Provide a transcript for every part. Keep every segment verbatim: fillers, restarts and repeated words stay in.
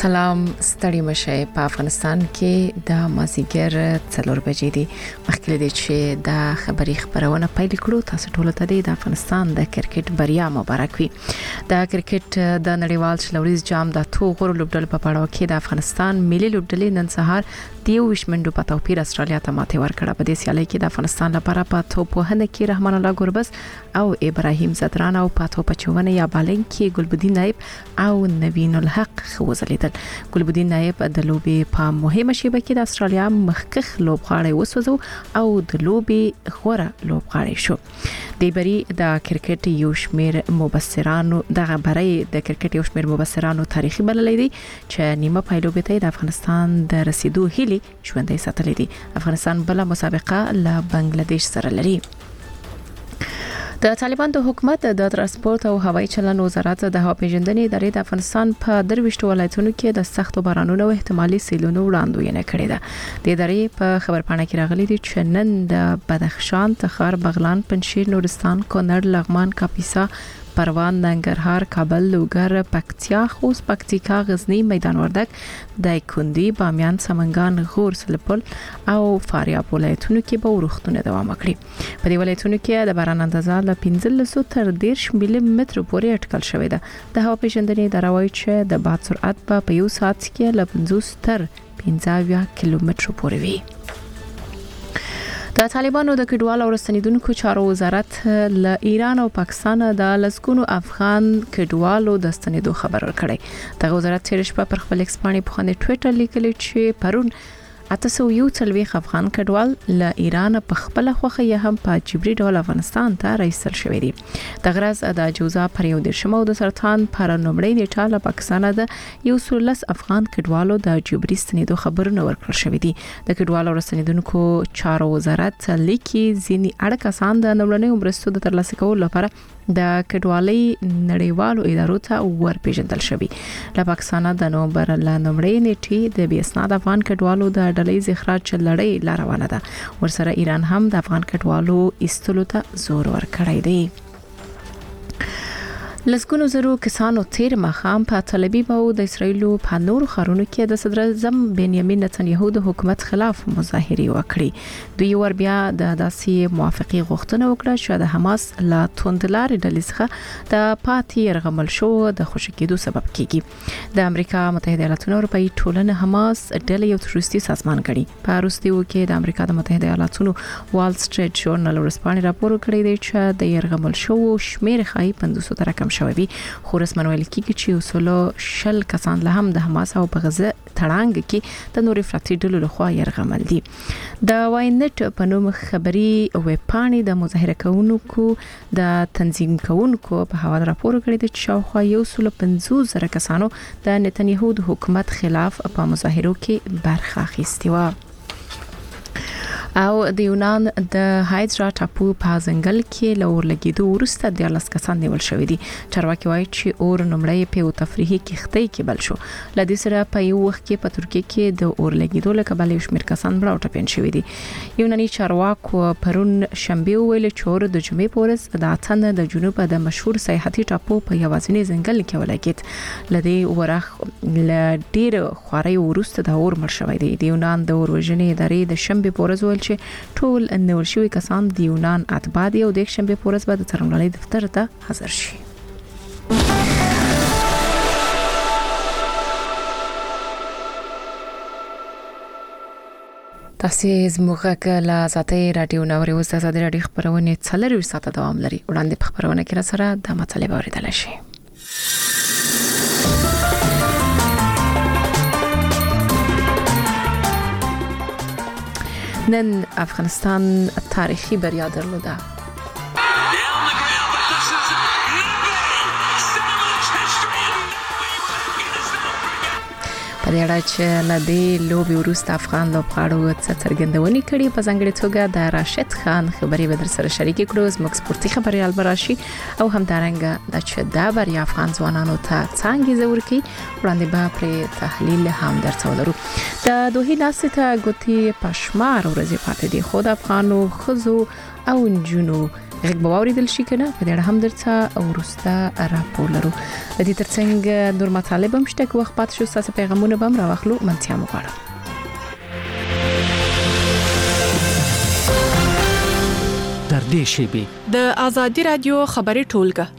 سلام ستړي مشه په افغانستان کې د مازیګر څلور بجې دي مخکې دې چې د خبري خبرونه پیل کړو تاسو ټول ته د افغانستان د کرکټ بریا مبارک وي د کرکټ د نړیوال شلوریز جام د تو غوړ لوبډل په پړاو کې د افغانستان ملي لوبډلې نن سهار دیو وشمنډو په توپیر استرالیا ته ماته ورکړه په دې سیالي کې د افغانستان لپاره په توپ وهنه کې رحمان الله ګوربس او ابراهیم زدران او په توپ چونه یا بالنګ کې ګلبدین نایب او نوین الحق خوځلیدل ګلبدین نایب د لوبي په مهمه شیبه کې د استرالیا مخکخ لوبغاړی وسوځو او د لوبي غوړه لوبغاړی شو د بری د کرکټ یو شمیر مبصرانو د غبري د کرکټ یو شمیر مبصرانو تاریخي بللې دي چې نیمه پایلوبې ته د افغانستان د رسیدو هلي ژوندۍ ساتلې دي افغانستان بل مسابقه له بنگلاديش سره لري د طالبان د حکومت د ترانسپورت او هوایي چلن وزارت د هوا پیژندنې ادارې د افغانستان په درويشت ولایتونو کې د سختو بارانونو او احتمالي سیلونو وړاندوینه کړې ده د ادارې په خبرپاڼه کې راغلي دي چې نن د بدخشان، تخار، بغلان، پنجشیر، نورستان، کونړ، لغمان، کاپیسا، پروان، ننګرهار، کابل، لوګر، پکتیا، خوست، پکتیکا، غزنی، میدان وردګ، دایکندي، بامیان، سمنګان، غور، سلپل او فاریاب ولایتونو کې به ورښتونه دوام وکړي په دې ولایتونو کې د باران اندازه له پنځلس تر دېرش ملي متر پورې اټکل شوې ده د هوا پیژندنې اداره وايي چې د باد سرعت په یو ساعت کې له پنځوس تر پنځه کیلومتر پورې وي د طالبانو د کډوالو او رسنیدونکو چارو وزارت له ایران او پاکستان د لسګونو افغان کډوالو د ستنېدو خبر ورکړی د وزارت تیرش په خپل ایکس باندې په خنه ټوئیټر لیکلی چې پرون اته یو څلوي افغان کډوال له ایران په خپل خوخه یې هم په جبري ډول افغانستان ته رسیدل شوې دي د غرض د جوزا پر یو د شمو د سرطان پر نومړی نیټه له پاکستان د یو سلس افغان کډوالو د جبري ستنېدو خبرونه ورکړل شوې دي د کډوالو رسنیدونکو چارو وزارت لیکي ځینی اړه کسان د نومړنۍ مرستو د ترلاسه کولو لپاره د کډوالۍ نړیوالو ادارو ته ورپېژندل شوی له پاکستان د نومبر له نومړۍ نیټې د بي اسناد افغان کډوالو د ډلې اخراج لړۍ لا روانه ده ورسره ایران هم د افغان کډوالو ایستلو ته زور ورکړی دی لسګونو زرو کسانو تیر مخام په تل ابیب او د اسرایل په نور خارونو کې د صدر اعظم بنیامین نتنیاهو د حکومت خلاف مظاهره وکړي دوی ور بیا د داسې موافقه غوښتنه وکړه چې د حماس لا توندلار ډلې څخه د پاتې يرغمل شو د خوشکېدو سبب کیږي د امریکا متحده ایالاتونو اروپאי ټولنه حماس ډلې یو تروریستي سازمان کړي په روسیو کې د امریکا د متحده ایالاتونو وال سټریټ ژورنال ورسپانې راپور کړی دی چې د يرغمل شو شمیر خای پنځوس تر کم شوی خو رسمن ویل کیږي چې اصول شل کسان له هم د حماس او په غزه تړانګ کې د نور افراطي ډلو لخوا يرغمل دي د واینټ په نوم خبري ویب پاڼې د مظاهره کوونکو د تنظیم کوونکو په حواله راپور کړی دی چې شاوخوا یو سل پنځوس زره کسانو د نتنیاهو د حکومت خلاف په مظاهرو کې برخه اخیستې و او د یونان د هایدرا ټاپو په ځنګل کې لور لګیدو ورسته د لاس کسان نیول شوې دي چارواکي وایي چې اور نمړی په تفریحي کښتۍ کې بل شو لدې سره په یو وخت کې په ترکیه کې د اور لګیدو له کبل یو شمېر کسان مړه ټپین شوې دي یوناني چارواکو پرون شنبه ویل چې اور د جمعې پورز د اتن د جنوب د مشهور سیاحتي ټاپو په یوازینی ځنګل کې ولګید لدې ورخ ل ډیر خوري ورسته د اور مړ شوې دي د یونان د اور وژنې ادارې د شنبه پورز ویل چې ټول نور شوی کسان د یونان اتباع دي او د شنبه پورز به د څرنګوالۍ دفتر ته حاضر شي تاسو زموږه له ذاتي رادیو نوري وسه د رادیو خبرونه څلور ساعته دوام لري وړاندې په خبرونه کې را سره د مطلب اوریدل شي نن افغانستان تاریخي بریا درلوده په دې اړه چې لدې لوبي وروسته افغان لوبغاړو څه څرګندونې کړي په ځانګړي توګه د راشد خان خبري به در سره شریک کړو زموږ سپورتي خبريال براشي او همدارنګه د چې دا بریا افغان ځوانانو ته څنګه زور کوي وړاندې به پر تحلیل هم درته ولرو د دوه لاسه ته ګوتی پښمار ورځې پاتې دي خو د افغانو خزو او جنو غږ به واوریدل شي کنه په دې اړه هم درته ورسته راپور لرو. د دې ترڅنګ نور مطالب هم شته، وخت پات شو تاسو پیغامونه به هم راوخلو. منتیا مو غواړم. در دې شیبه د آزادی رادیو خبري ټولګه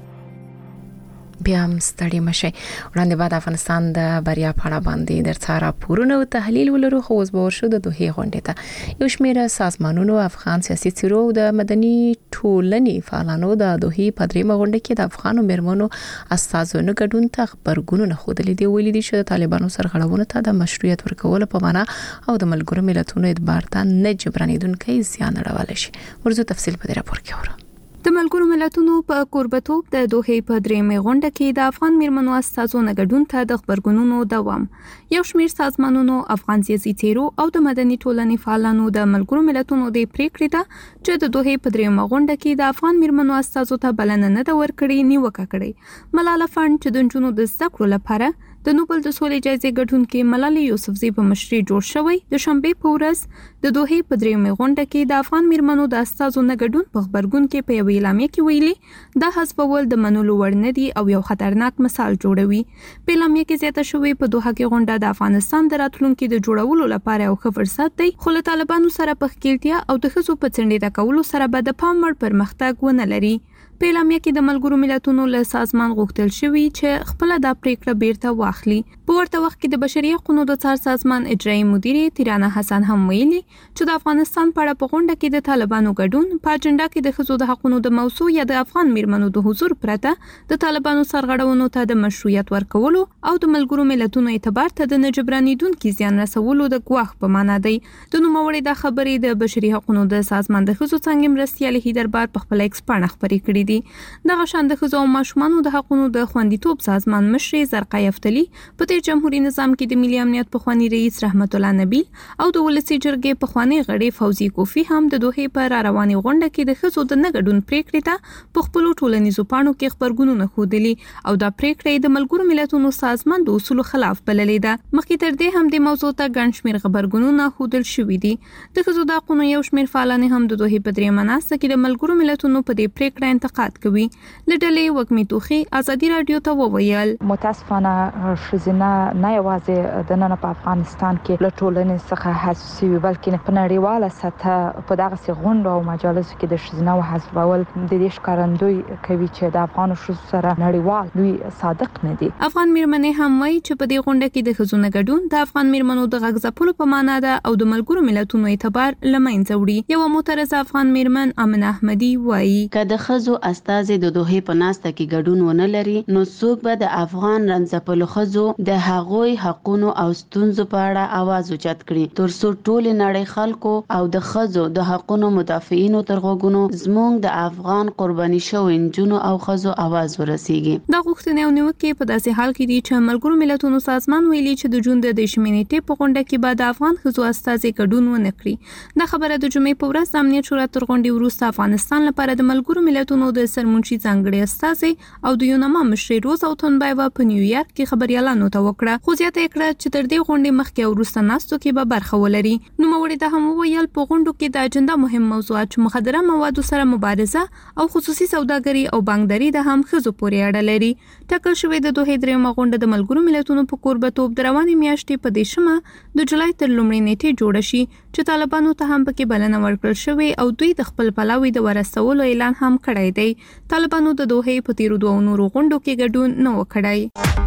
بیا هم ستړي مشه. وړاندې بعد افغانستان د بریا په اړه باندې درته راپورونه او تحلیل ولرو. خو اوس به ورشو د دوحې غونډې ته. یو شمېر سازمانونو افغان سیاسي څیرو د مدني ټولنې فعالانو د دوحې په دریمه غونډه کې د افغانو میرمنو استازونو ګډون ته خبرګونونه خوده لیدي ویلي دي چې د طالبانو سرغړونو ته د مشروعیت ورکول په معنا او د ملګرو ملتونو اعتبار ته نه جبرانیدونکي زیان اړول شي. ورزو تفصیل په دې راپور کې اورو. د ملګرو ملتونو په کوربتوب د دوحې په درېمه غونډه کې د افغان میرمنو استازونو ګډون ته د خبرګونونو دوام. یو شمېر سازمانونو، افغان سیاسي څیرو او د مدني ټولنې فعالانو د ملګرو ملتونو د پریکړې ته چې د دوحې په درېمه غونډه کې د افغان میرمنو استازو ته بلنه نه ده ورکړې نیوکه کړې. ملاله فند چې د نجونو د زده کړو لپاره د نوبل د سولې جایزې ګټونکې ملالۍ یوسفزۍ په مشرۍ جوړ شوی د شنبې په ورځ د دوحې په درېمه غونډه کې د افغان میرمنو د استازو نه ګډون په خبرګون کې په یوه اعلامیه کې ویلي دا حذفول د منلو وړ نه دي او یو خطرناک مثال جوړوي. په اعلامیه کې زیاته شوې په دوحه کې غونډه د افغانستان د راتلونکي د جوړولو لپاره یو ښه فرصت دی، خو له طالبانو سره په ښکیلتیا او د ښځو په څنډې کولو سره به د پام وړ پرمختګ ونه لري. په اعلامیه کې د ملګرو ملتونو له سازمان غوښتل شوی چې خپل د پریکړه بیرته واخلي. په ورته وخت کې د بشري حقوقو د څار سازمان اجرایي مدیر تیرانه حسن هم ویلي چې د افغانستان په اړه په غونډه کې د طالبانو ګډون په اجنډا کې د ښځو د حقوقو د موضوع یا د افغان میرمنو د حضور پرته د طالبانو سرغړونو ته د مشروعیت ورکولو او د ملګرو ملتونو اعتبار ته د نجبرانیدونکو زیان رسولو د ګواښ په معنا دی. د نوموړي د خبرې د بشري حقوقو د سازمان د ښځو څنګه مرستيال هیدربار په خپل ایکس پاڼه خبرې کړې دي. دغه شان د ښځو او ماشومانو د حقوقو د خوندیتوب سازمان مشر زرقای افتلی په تیر جمهوریت نظام کې د ملي امنیت پخوانی رئیس رحمت الله نبیل او د ولسی جرګې پخوانی غړي فوزي کوفی هم د دوحې په را رواني غونډه کې د ښځو د نګډون پریکړې ته په خپل ټولنیزو پاڼو کې خبرګونونه خودلی او دا پریکړې د ملګرو ملتونو سازمان د اصولو خلاف بللې ده. مخکې تر دې هم د موضوع ته ګڼ شمېر خبرګونونه خودل شوې دي. د ښځو د حقوقو یو شمېر فعالان هم د دوحې په درېمه ناسته کې د ملګرو ملتونو په دې پریکړه انتقاد کوي. لډلې وګمی توخي آزادي رادیو ته وویل متاسفانه ښځینه نه یوازې د نن په افغانستان کې له ټولنې څخه حذف شوي بلکې په نړیواله سطح په دغه غونډو او مجالسو کې د ښځینه حذفول د دې ښکارندوی کوي چې د افغان ښځو سره نړیوال دوی صادق نه دي. افغان میرمنې هم وایي چې په دې غونډه کې د ښځو نه ګډون د افغان میرمنو د غږ ځپلو په معنا ده او د ملګرو ملتونو اعتبار لمنځه وړي. یو معترضه افغان میرمن امن احمدي وایي که د ښځو استازي د دوحې په ناسته کې ګډون ونه لري نو څوک به د افغان رنځپلو ښځو د هغوی حقونو او ستونزو په اړه आवाज اوچت کړي تر څو ټول نړۍ خلکو او د ښځو د حقونو مدافعینو تر غوږونو زموږ د افغان قرباني شوو نجونو او ښځو आवाज ورسیږي. دا غوښتنې او نیوکې په داسې حال کې دي چې ملګرو ملتونو سازمان ویلي چې د جون د دشمنۍ ټې په غونډه کې به د افغان ښځو استازي ګډون ونه کړي. دا خبره د جمعې په ورځ د امنیت شورا تر غونډې وروسته افغانستان لپاره د ملګرو ملتونو د سرمنشي ځانګړي استازي او د یوناما مشر روز او تنبایوا په نیویارک کې خبريالانو ته وکړه. خو زیاته کړه چې تر دې غونډې مخکې او وروسته ناستو کې به برخه ولري. نو موري د هم ویل په غونډو کې د اجنډا مهم موضوعات مخدره موادو سره مبارزه او خصوصي سوداګري او بانکداري د هم ښځو پورې اړه لري. ټاکل شوې د دوحې درېمه غونډه د ملګرو ملتونو په کوربتوب د روانې میاشتې په دیشمه د جولای تر لومړۍ نیټې جوړ شي چې طالبانو ته هم پکې بلنه ورکړل شوې او دوی د خپل پلاوي د ورسولو اعلان هم کړی دی. طالبانو د دوحې په تیرو دوه نورو غونډو کې ګډون نه وکړای.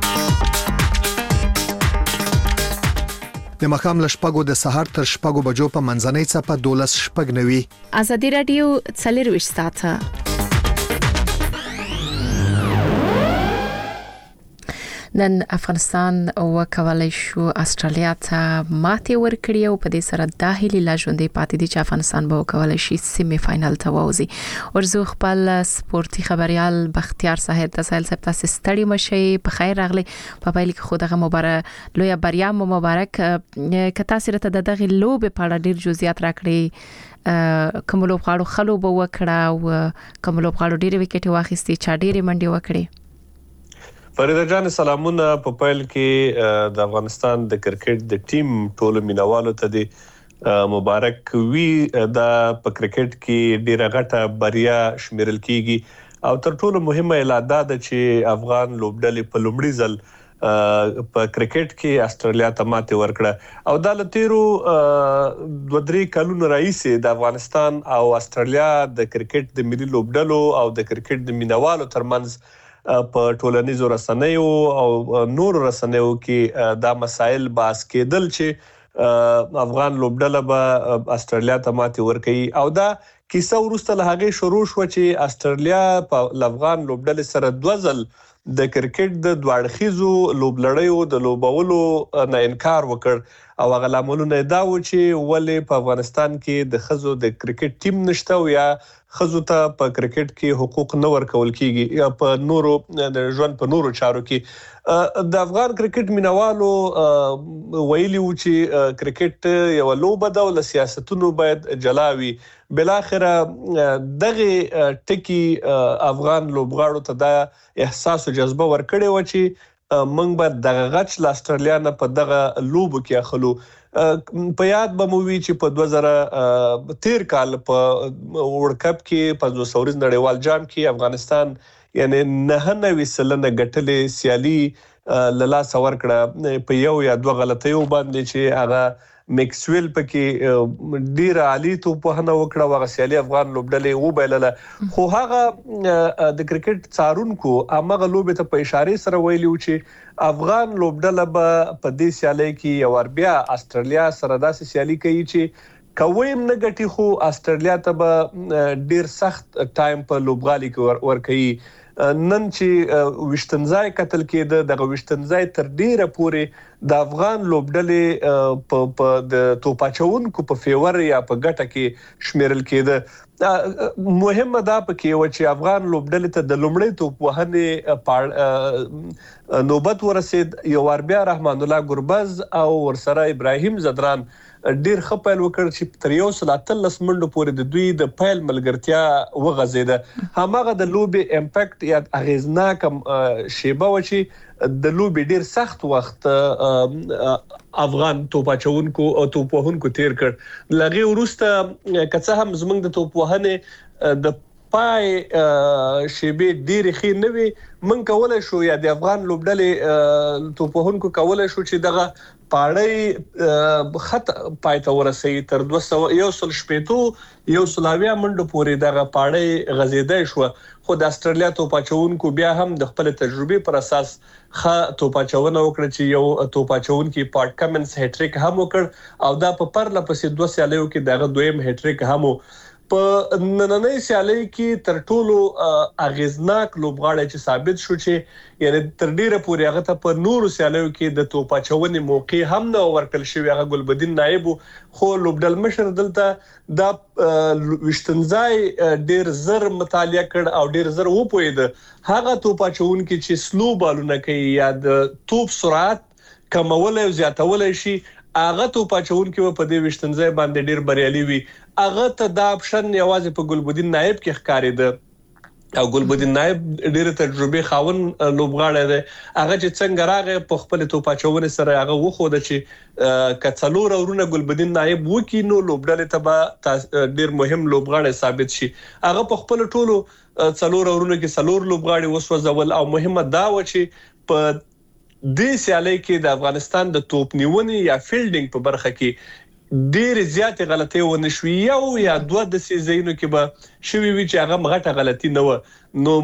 د مخام لشپګو د سحر تر شپګو بجو په منځنۍ څپه دولس شپګ نوي. آزادي رادیو څلرويشت ساعته نن افغانستان وکولای شو استرالیا ته ماتې ورکړي او په دې سره د هیلې لا ژوندې پاتې دي چې افغانستان به وکولای شي سیمه فائنل ته ووزي. ورزو خپل سپورتي خبريال بختیار صاحب تاسو سره تاسو ستړي مشي په خیر راغلي په پایله کې خو دغه مبارک لوی بریا مبارک ک تاسو ته دغه لوب په اړه ډیر جزئیات راکړي کوم لوب غاړو خلو به وکړه او کوم لوب غاړو ډیر وکټي واخیستي چا ډیر منډي وکړي. فریده جان سلامونه. په پایل کې د افغانستان د کرکټ د ټیم ټولو مینوالو ته د مبارک وی د په کرکټ کې ډیره غټه بریا شمیرل کیږي او تر ټولو مهمه اعلاده ده چې افغان لوبډلې په لومړي ځل په کرکټ کې استرالیا ته ماته ورکړه او د لتیرو دوه درې کلونو راځي د افغانستان او استرالیا د کرکټ د ملي لوبډلو او د کرکټ د مینوالو ترمنځ په ټولنیزو رسنیو او نور رسنیو کې دا مسایل باس کېدل چې افغان لوبډله به استرالیا ته ماته ورکړي او دا کیسه ورسته له هغه شروع شو چې استرالیا په افغان لوبډله سره دوه ځل د کرکټ د دواړخیزو لوبلړیو د لوبولو نه انکار وکړ او هغه لاملونه دا و چې ولې په افغانستان کې د خزو د کرکټ ټیم نشته او یا خزو ته په کرکټ کې حقوق نه ورکول کیږي یا په نورو د ژوند په نورو چارو کې د افغان کرکټ مینوالو ویلي و چې کرکټ یو لوبه ده او له سیاستونو باید جلاوي بل اخر دغه ټکی افغان لوبغاړو ته دا احساس او جذبه ورکړي و چې موږ به دغه غچ ل استرالیا نه په دغه لوبو کې اخلو په یاد به مو وی چې په دوه زره تیر کال په ورلد کپ کې په دوه سورز نړیوال جام کې افغانستان یعنی نه نه وسلنه غټلې سیالي للا سور کړه په یو یا دوه غلطیو باندې چې هغه میکسویل پکې ډیر عالی تو په نه وکړه واغ سیالي افغان لوبډلې و بیلله خو هغه د کرکټ څارونکو امغه لوبه ته په اشاره سره ویلو چې افغان لوبډله به په دې سیالي کې یو ور بیا استرالیا سره داسې سیالي کوي چې کویم نه غټي خو استرالیا ته به ډیر سخت ټایم په لوبغالي کې ور کوي نن چې وشتنځای قتل کېده د وشتنځای تر ډیره پورې د افغان لوبډلې په د توپاچونکو په فیور یا په ګټه کې شمیرل کېده مهمه دا پکې و چې افغان لوبډلې ته د لومړی توپ وهنې نوبت ورسید یو ور بیا رحمان الله ګربز او ورسره ابراهیم زدران ډیر خپل وکړ چې تر یو سل اتلس منډو پورې د دوی د پایل ملګرتیا وغځیده هماغه د لوبي امپیکټ یا اغیزناک شیبه و چې د لوبي ډیر سخت وخت افغان توپاچونکو او توپوهونکو تیر کړ لغه ورسته کڅه هم زمنګ د توپوهنه د پای شیبه ډیر خې نه وي من کولای شو یا د افغان لوبډلې توپوهونکو کولای شو چې دغه پاړی خط پایته ورسي تر دوه سوه یو سل شپېتو یو سلاویا منډو پورې دغه پاړی غزیدای شو خو د استرالیا توپاچونکو بیا هم د خپل تجربه پر اساس خ توپاچونه وکړه چې یو توپاچونکو پارټ کمنس هټریک هم وکړ او دا په پرله پسې دوه سیالیو کې دغه دویم هټریک هم په نننۍ سیالي کې تر ټولو اغیزناک لوبغاړی چې ثابت شو چې یعنی تر ډیره پورې هغه ته په نورو سیالیو کې د توپاچونې موقع هم نه ورکل شوی هغه ګلبدین نایب خو لوبډل مشر دلته دا وشتنځای ډیر زر مطالعه کړ او ډیر زر وپوید هغه توپاچون کې چې سلو بالونه کوي یا د توپ سرعت کمول او زیاتول شي اغه توپاچون کې په دې وشتنځای باندې ډیر بریالي وي اغه ته دا اپشن یوازې په ګلبدین نایب کې ښکارېده او ګلبدین نایب ډیره تجربه خاون لوبغاړی دی هغه چې څنګه راغی په خپل توپاچونه سره هغه وخوده چې کڅلور اورونه ګلبدین نایب وکي نو لوبډلې ته به ډیر مهم لوبغاړی ثابت شي هغه په خپل ټولو څلور اورونه کې څلور لوبغاړي وسوځول او مهمه دا و چې په دې سیالي کې د افغانستان د توپ نیونې یا فیلډینګ په برخه کې ډېر زیات غلطي ونه شوې یو یا دوه د سیزینو کې به شوي وي چې هغه مغټه غلطي نه و نو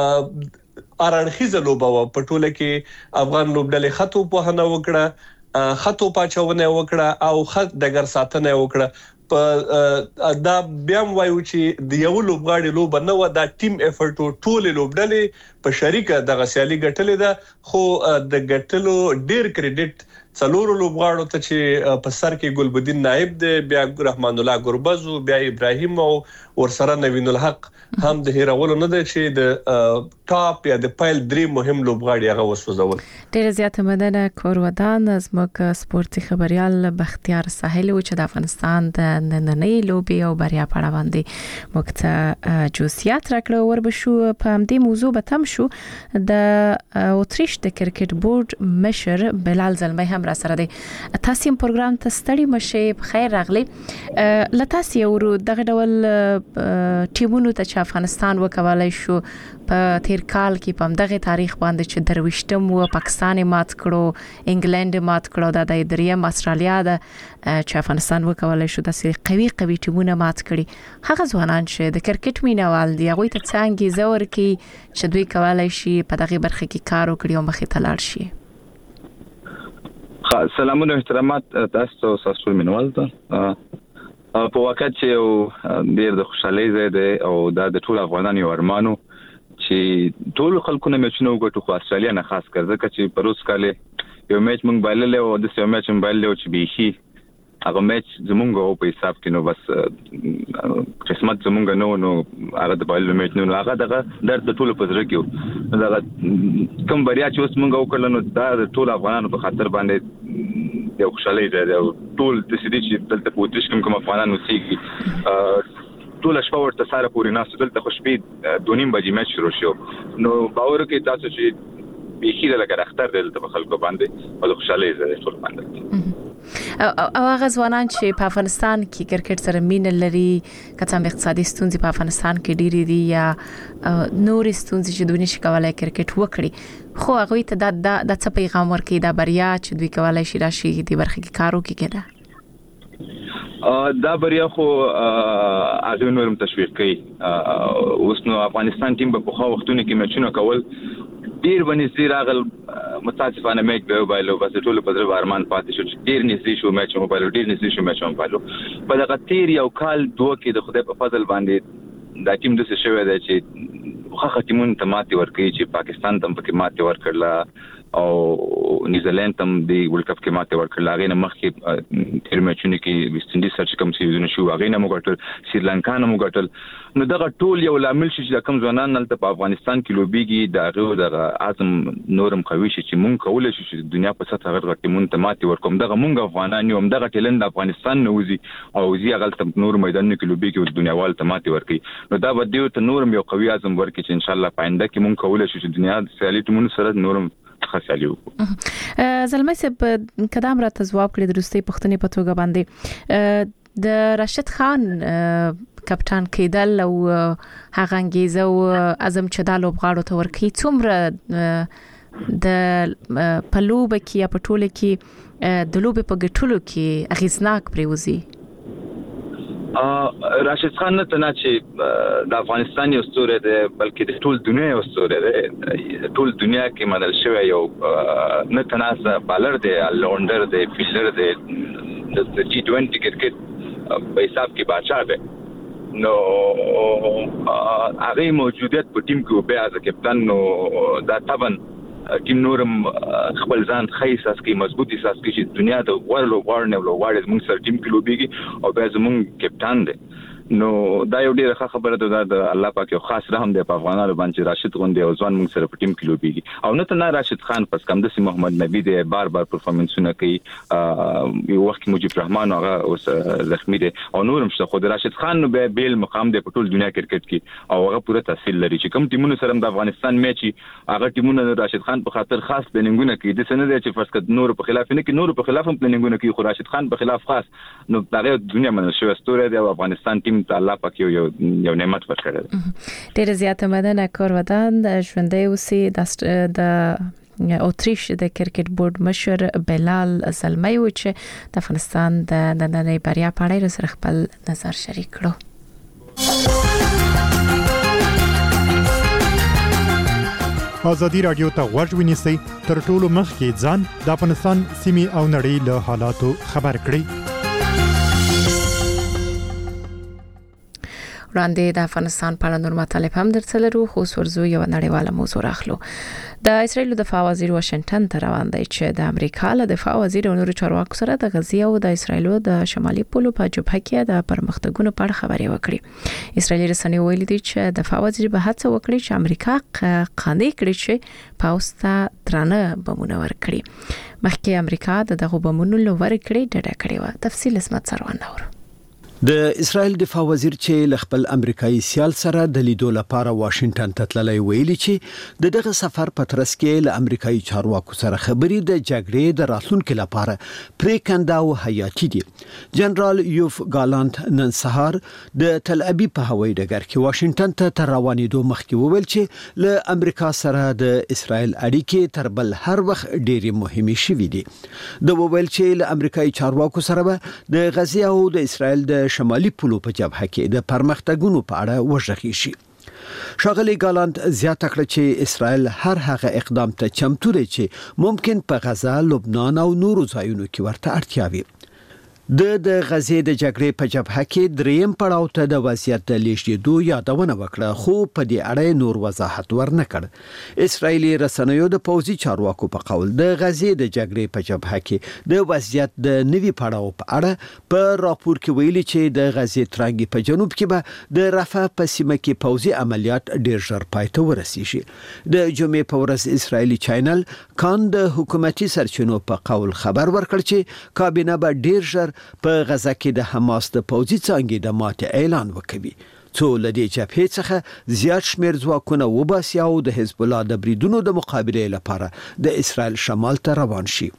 ارانخیزه لوبه و په ټوله کې افغان لوبډلې خطو په هنه وکړه خطو پاچونه وکړه او خط دګر ساتنه وکړه په دا بیا وایو چې د یو لوبغاړي لوب نه و دا ټیم افورټ ټول لوبډلې په شریکه د غسیالي ګټلې ده خو د ګټلو ډیر کریډټ څلور لوبغاړو ته چې په سر کې ګلبدین نایب دی بیا رحمان الله ګربز بیا ابراهیم او ورسره نوین الحق هم د هیرولو نه دی چې د ټاپ یا د پایل درې مهم لوبغاړي هغه وسوځول ډیر زیاته مننه کورودان زموږ سپورتي خبريال بختیار ساحل چې د افغانستان د نننۍ لوبي او بریا په اړه باندې مکته جوسیات راکړو وربشو په همدې موضوع به تم شو د اوتریش د کرکټ بورډ مشر بلال زلمی هم هم را سره دی. تاسو هم پروګرام ته ستړي مشه په خیر راغلی. لته یو دغه ډول ټیمونو ته چې افغانستان وکولای شو په تیر کال کې په دغه تاریخ باندې چې درويشتم و پاکستان مات کړو، انګلند مات کړو، د دریم استرالیا د چې افغانستان وکولای شو د قوي قوي ټیمونه مات کړي. هغه ځوانان چې د کرکټ مینوال دي هغه ته څنګه زور کې چې دوی کولای شي په دغه برخه کې کار وکړي او مخې ته لاړ شي. سلامونه احترامات تاسو تاسو مینوال ته په واقع چې ډیر د خوشحالۍ ځای دی او دا د ټول افغانانو یو ارمانو چې ټول خلکونه میچونه وګټو، خو استرالیا نه خاص کر ځکه چې پروس کاله یو میچ مونږ بایلل او د یو میچ مونږ بایلل چې بيخي هغه میچ زمونږ په حساب کې نو بس قسمت زمونږ نو نو هغه د بایلل میچ نو هغه دغه درد ټول په ځر کې دا کوم بریا چې اوس مونږ وکړل نو دا ټول افغانانو په خاطر باندې یو خوشالۍ ده. ټول د سړي چې دلته پوتش کوم کوم افغانانو سیږي ټول شپه ورته سره پورې ناس دلته خوشبي دونیم بجې میچ شروع شو نو باور کې تاسو چې بيخي لکه اختر دلته په خلکو باندې او خوشالۍ ده ټول باندې. او هغه ځوانان چې په افغانستان کې کرکټ سره مینه لري، کته اقتصادي ستونزې په افغانستان کې ډېرې دي یا نور ستونزې چې دوی نشي کولای کرکټ وکړي، خو هغه ته د د څه پیغام ورکړي د بریا چې دوی کولای شي راشي د برخه کې کار وکړي کېده. دا بریا خو هغه نورم تشویق کوي. اوس نو افغانستان ټیم په خو وختونو کې میچونه کول ډیر باندې زیر اغل متاسفانه میچ به وبایلو بس ټول په درو ارمان پاتې شو چې ډیر نږدې شو میچ موبایل ډیر نږدې شو میچ موبایل په دغه تیر یو کال دوه کې د خدای په فضل باندې دا ټیم د څه شوی دی چې خو ټیمون ته ماتي ورکړي چې پاکستان ته په کې ماتي ورکړل او نیوزیلند هم د ورلد کپ کې ماته ورکړل. هغه نه مخکې تیر میچونه کې ویسټ انډیز سره کوم سیزن شو هغه نه موږ سریلانکا نه موږ نو دغه ټول یو لامل شي چې کوم ځوانان نلته په افغانستان کې لوبيږي دا غو د اعظم نورم قوي شي چې مونږ کولای شو چې دنیا په سطح غړ غړ مونږ ته ماتي ورکوم دغه مونږ افغانان یو دغه ټیلند افغانستان نوځي او زی غلط نور میدان کې لوبيږي او دنیاوال ته ماتي ورکي نو دا به دیو ته نورم یو قوي اعظم ورکي چې ان شاء الله پاینده کې مونږ کولای شو چې دنیا سیالي ته مونږ سره نورم خاصالیو. زلمه صاحب کدام را تجواب کړی درسته پښتني په توګه باندې د راشد خان کپټان کېدل او هغه انګیزه او اعظم چې د لوبغاړو ته ورکی څومره د پلوب کې یا پټول کې د لوب په ګټلو کې اغیزناک پریوزي. راشد خان نه تنه چې د افغانستان یو ستوری دی بلکې د ټول دنیا یو ستوری دی. ټول دنیا کې منل شوی یو نه تناسه بالر دی، الراونډر دی، فیلډر دی، د جی ټوئنټي کرکټ په حساب کې بادشاہ دی. نو هغه موجودیت په ټیم کې به از کپټان نو دا طبعا ټیم نورم خپل ځان خیس اس کې مضبوطی ساس کې چې دنیا د ورلو وارنه ولو وارز موږ سره ټیم کې لوبيږي او به زموږ کپټان دی. نو دا یو ډیره ښه خبره ده د الله پاک یو خاص رحم دی په افغانانو باندې راشد غوندي او ځوان موږ سره په ټیم کې لوبيږي او نه ته نه راشد خان پس کم د سي محمد نبی دی بار بار پرفورمنسونه کوي. یو وخت مجيب رحمان هغه اوس زخمی دی او نورم شته خو د راشد خان نو به بیل مقام دی په ټول دنیا کرکټ کې او هغه پوره تحصیل لري چې کوم ټیمونو سره د افغانستان میچ هغه ټیمونو راشد خان په خاطر خاص پلانینګونه کوي د سند چې فرض کړه نور په خلاف نه کې نور په خلاف هم پلانینګونه کوي خو راشد خان په خلاف خاص نو دغه دنیا منل شو ستوره دی او افغانستان ټیم ته الله پاک یو یو نعمت ورکړل. ډېر زیات مدنه کار ودان د ژوندۍ اوسې د اوتریش د کرکټ بورډ مشر بلال زلمی و چې د افغانستان د نننۍ بریا په اړه سره خپل نظر شریک کړو. ازادي رادیو ته غوږ ونیسئ تر ټولو مخکې ځان د افغانستان سیمې او نړۍ له حالاتو خبر کړئ. وړاندې د افغانستان په اړه نور مطالب هم درڅلرو خو ورزو یو نړیواله موضوع راخلو. د اسرایل دفاع وزیر واشنگټن ته روان دی چې د امریکا له دفاع وزیر او نورو چارواکو سره د غزې او د اسرایل د شمالي پولو په جبهه کې د پرمختګونو په اړه خبرې وکړي. اسرایلی رسنۍ ویلي دي چې دفاع وزیر به هڅه وکړي چې امریکا قانع کړي چې پاوسته ترانه بمونه ورکړي. مخکې امریکا د دغه بمونو لور کړي ډډه کړې و. تفصیل اسمت سروان نور. د اسرائیل دفاع وزیر چې خپل امریکایي سیال سره د لیدو لپاره واشنگټن ته تللی ویلي چې د دغه سفر په ترڅ کې له امریکایي چارواکو سره خبرې د جګړې د راتلونکو لپاره پریکنده او حیاتي دي. جنرال یوف ګالانت نن سهار د تل ابیب په هوایي ډګر کې واشنگټن ته تر روانېدو مخکې وویل چې له امریکا سره د اسرائیل اړیکې تر بل هر وخت ډېرې مهمې شوې دي. د وویل چې له امریکایي چارواکو سره به د غزې او د اسرائیل د شمالي پولو په جبهه کې د پرمختګونو په اړه وژغي شي. شاغلي ګالانت زیاته کړه چې اسرائیل هر هغه اقدام ته چمتو دی چې ممکن په غزا، لبنان او نورو ځایونو کې ورته اړتیا وي. د د غزې د جګړې په جبهه کې دریم پړاو ته د وضعیت د لیږدېدو یادونه وکړه، خو په دې اړه نور وضاحت ورنه کړ. اسرائیلي رسنیو د پوځي چارواکو په قول د غزې د جګړې په جبهه کې د وضعیت د نوي پړاو په اړه په راپور کې ویلي چې د غزې ترانګي په جنوب کې به د رفح په سیمه کې پوځي عملیات ډېر ژر پای ته ورسیږي. د جمعې په ورځ اسرائیلي چینل کان د حکومتي سرچینو په قول خبر ورکړ چې کابینه به ډېر ژر په غزا کې د حماس د پوځي څانګې د ماتې اعلان وکوي. څو لدی جبهې څخه زیات شمیر ځواکونه وباسي او د حزب الله د بریدونو د مقابله لپاره د اسرائیل شمال ته روان شي.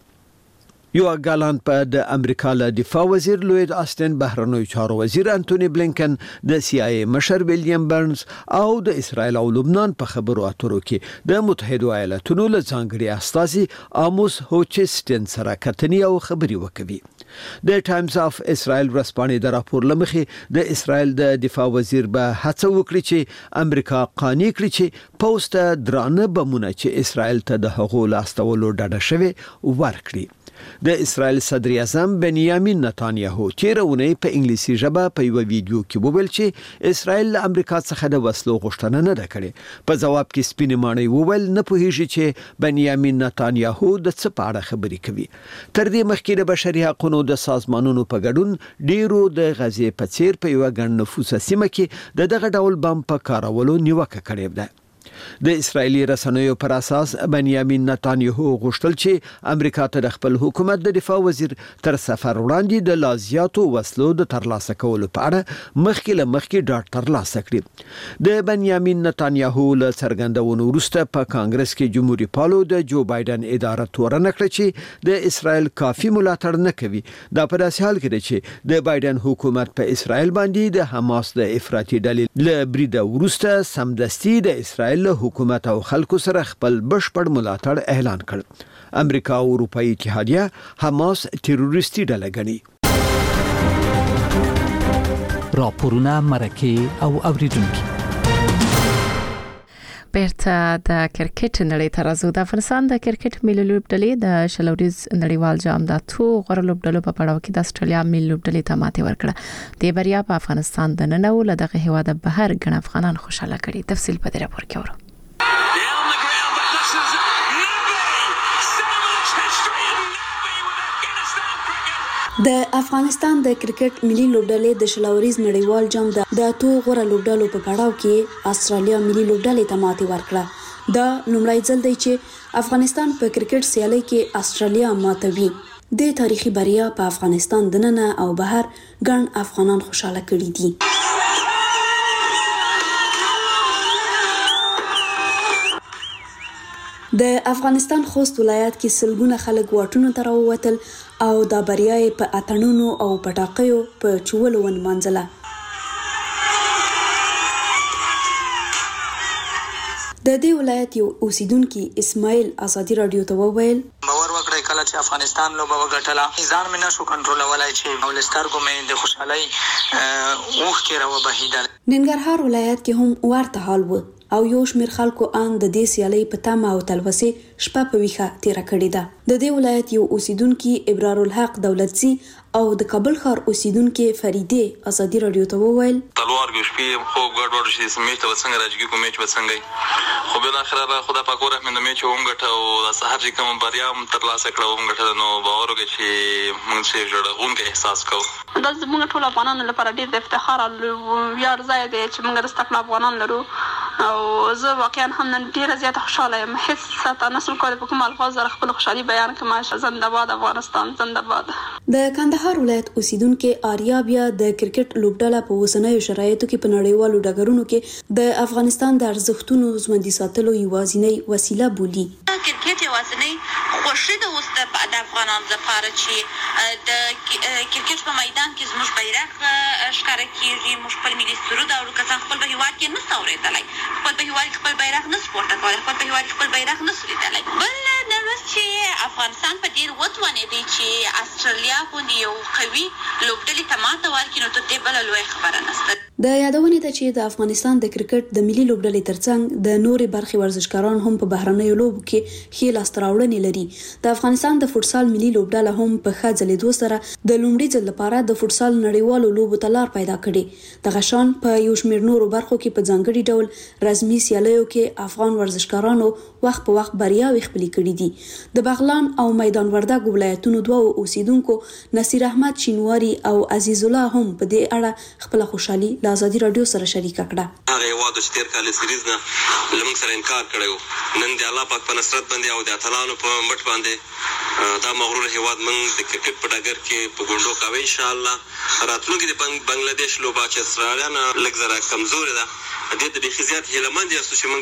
یو ګالانت په د امریکا له دفاع وزیر لوید آستن، بهرنیو چارو وزیر انټونی بلینکن، د سی آی ای مشر ویلیام برنز او د اسرائیل او لبنان په خبرو اترو کې د متحده ایالاتونو له ځانګړي استازي آموس هوچستن سره کتنې او خبري وکوي. د ټایمز اف اسرائیل ورسپانې د راپور لمخې د اسرائیل د دفاع وزیر به هڅه وکړي چې امریکا قانع کړي چې پوسټ درانه بمونه چې اسرائیل ته د هغو لاستولو ډډه شوی ورکړي. د اسرائیل صدر اعظم بنیامین نتانیاهو چیرونه په انګلیسي ژبه په یو ویډیو کې وویل چې اسرائیل له امریکا څخه د وسلو غوښتنه نه ده کړې. په جواب کې سپینې ماڼۍ وویل نه پوهیږي چې بنیامین نتانیاهو د څه په اړه خبرې کوي. تر دې مخکې د بشري حقوقو د سازمانونو په ګډون ډیرو د غزې په څیر په یو ګڼ نفوسه سیمه کې د دغه ډول بم په کارولو نیوکه کړې ده. د اسرایلی رسنیو پر اساس بنیامین نتانیاهو غوښتل چې امریکا ته د خپل حکومت د دفاع وزیر تر سفر وړاندې د لازیاتو وسلو د ترلاسه کولو په اړه مخکې له مخکې ډاډ ترلاسه کړي. د بنیامین نتانیاهو له څرګندونو وروسته په کانګرس کې جمهوریت پالو د جو بایدن اداره تورنه کړه چې د اسرائیل کافي ملاتړ نه کوي. دا په داسې حال کې دی چې د بایدن حکومت په اسرائیل باندې د حماس د افراطي ډلې له بریده وروسته سمدستي د اسرائیل حکومت او خلکو سره خپل بشپړ ملاتړ اعلان کړ. امریکا او اروپאי اتحادیه حماس تروریستي ډله ګڼي. راپورونه مرکه او اوریدونکو بیرته د کرکټ نړۍ ته راځو. د افغانستان د کرکټ ملي لوبډلې د شلوريز نړیوال جام د اتو غوړ لوبډلو په پړاو کې د استرالیا ملي لوبډلې ته ماتې ورکړه. د بریا په افغانستان د نن او دغه هیواد بهر ګڼ افغانان خوشاله کړي. تفصیل په دې راپور کې ورو. د افغانستان د کرکټ ملي لوبډلې د شلوريز نړیوال جام د اتو غوړ لوبډلو په پړاو کې استرالیا ملي لوبډلې ته ماتې ورکړه. دا لومړی ځل دی چې افغانستان په کرکټ سیالي کې استرالیا ماتوي. د تاریخي بریا په افغانستان دننه او بهر ګڼ افغانان خوشاله کړي دي. د افغانستان خوست ولایت کې سلګونه خلک واټونو ته راووتل او دا بریا په اتڼونو او پټاقیو په چولو ونمانځله. د دې ولایت یو اوسیدونکي اسماعیل ازادي رادیو ته وویل باور وکړئ کله چې افغانستان لوبه وګټله ځان مې نشو کنټرولولای چې ولسترګو مې د خوشحالۍ اوښکې راوبهیدل. ننګرهار ولایت کې هم ورته حال و او یو شمېر خلکو ان د دې سیالۍ په تمه او تلوسې شپه په ویښه تیره کړې ده. د دې ولایت یو اوسیدونکي ابرار الحق دولتزي او د کابل ښار اوسیدونکي فریده ازادي رادیو ته وویل تلوار ګو شپې خو ګډوډ شي سمیت ته څنګه راځي کو میچ وڅنګي خو بل اخر را خدا پاک ورحمت د میچ هم ګټه او د سحر چې کوم بریا هم تر لاسه کړو هم ګټه نو باور وکړي چې موږ څه جوړغونکي احساس کوو. دا زموږ ټول افغانانو لپاره ډېر د افتخار او ویاړ ځای دی چې موږ د ستقل افغانان لرو او زه واقعا هم نن ډیره زیاته خوشاله یم. هیڅ ساته نسم کولی په کوم الفاظ سره خپل خوشحالي بیان کړم. زنده باد افغانستان، زنده باد. د کندهار ولایت اوسیدونکو آریا بیا د کرکټ لوبډله په اوسنیو شرایطو کې په نړیوالو ډګرونو کې د افغانستان د ارزښتونو ژوندي ساتلو یوازینۍ وسیله بولي. کرکټ یوازینۍ خوښي د اوس د افغانانو لپاره چې د کرکټ په میدان کې زموږ بیرغ ښکاره کیږي، موږ خپل ملي سرود او کسان خپل په هیواد کې نه اورېدلی، خپل په هیواد کې خپل بیرغ نه سپورته کولی، خپل په هیواد کې خپل بیرغ نه لیدلی. بل نوښت چې افغانستان په ډېر وتوانېدی چې استرالیا غوندې یو قوي لوبډلې ته ماته ورکړي، نو تر دې بله لویه خبره نشته. د یادونې ده چې د افغانستان د کرکټ د ملي لوبډلې ترڅنګ د نورې برخې ورزشکاران هم په بهرنیو لوبو کې ښې لاسته راوړنې لري. د افغانستان د فوټسال ملي لوبډله هم په ښه ځلېدو سره د لومړي ځل لپاره د فوټسال نړیوالو لوبو ته لار پیدا کړې. دغه شان په یو شمېر نورو برخو کې په ځانګړي ډول رسمي سیالیو کې افغان ورزشکارانو وخت په وخت بریاوې خپلې کړې دي. د بغلان او میدان وردګ ولایتونو دوه اوسیدونکو نصیر احمد شینواری او عزیز الله هم په دې اړه خپل خوشحالي له ازادي رادیو سره شریکه کړه. هغه یواد چې تیر کال سریز نه لمن سره انکار کړو، نن د الله پاک په نصرت باندې او د اتلانو په مټ باندې دا مغرور هیواد من د کرکټ په ډګر کې په ګوندو کوي. ان شاء الله راتلونکي د بنگلاديش لوبا چې استرالیا نه لږ زره کمزوري ده، د دې د خزيات هیلمند یاستو چې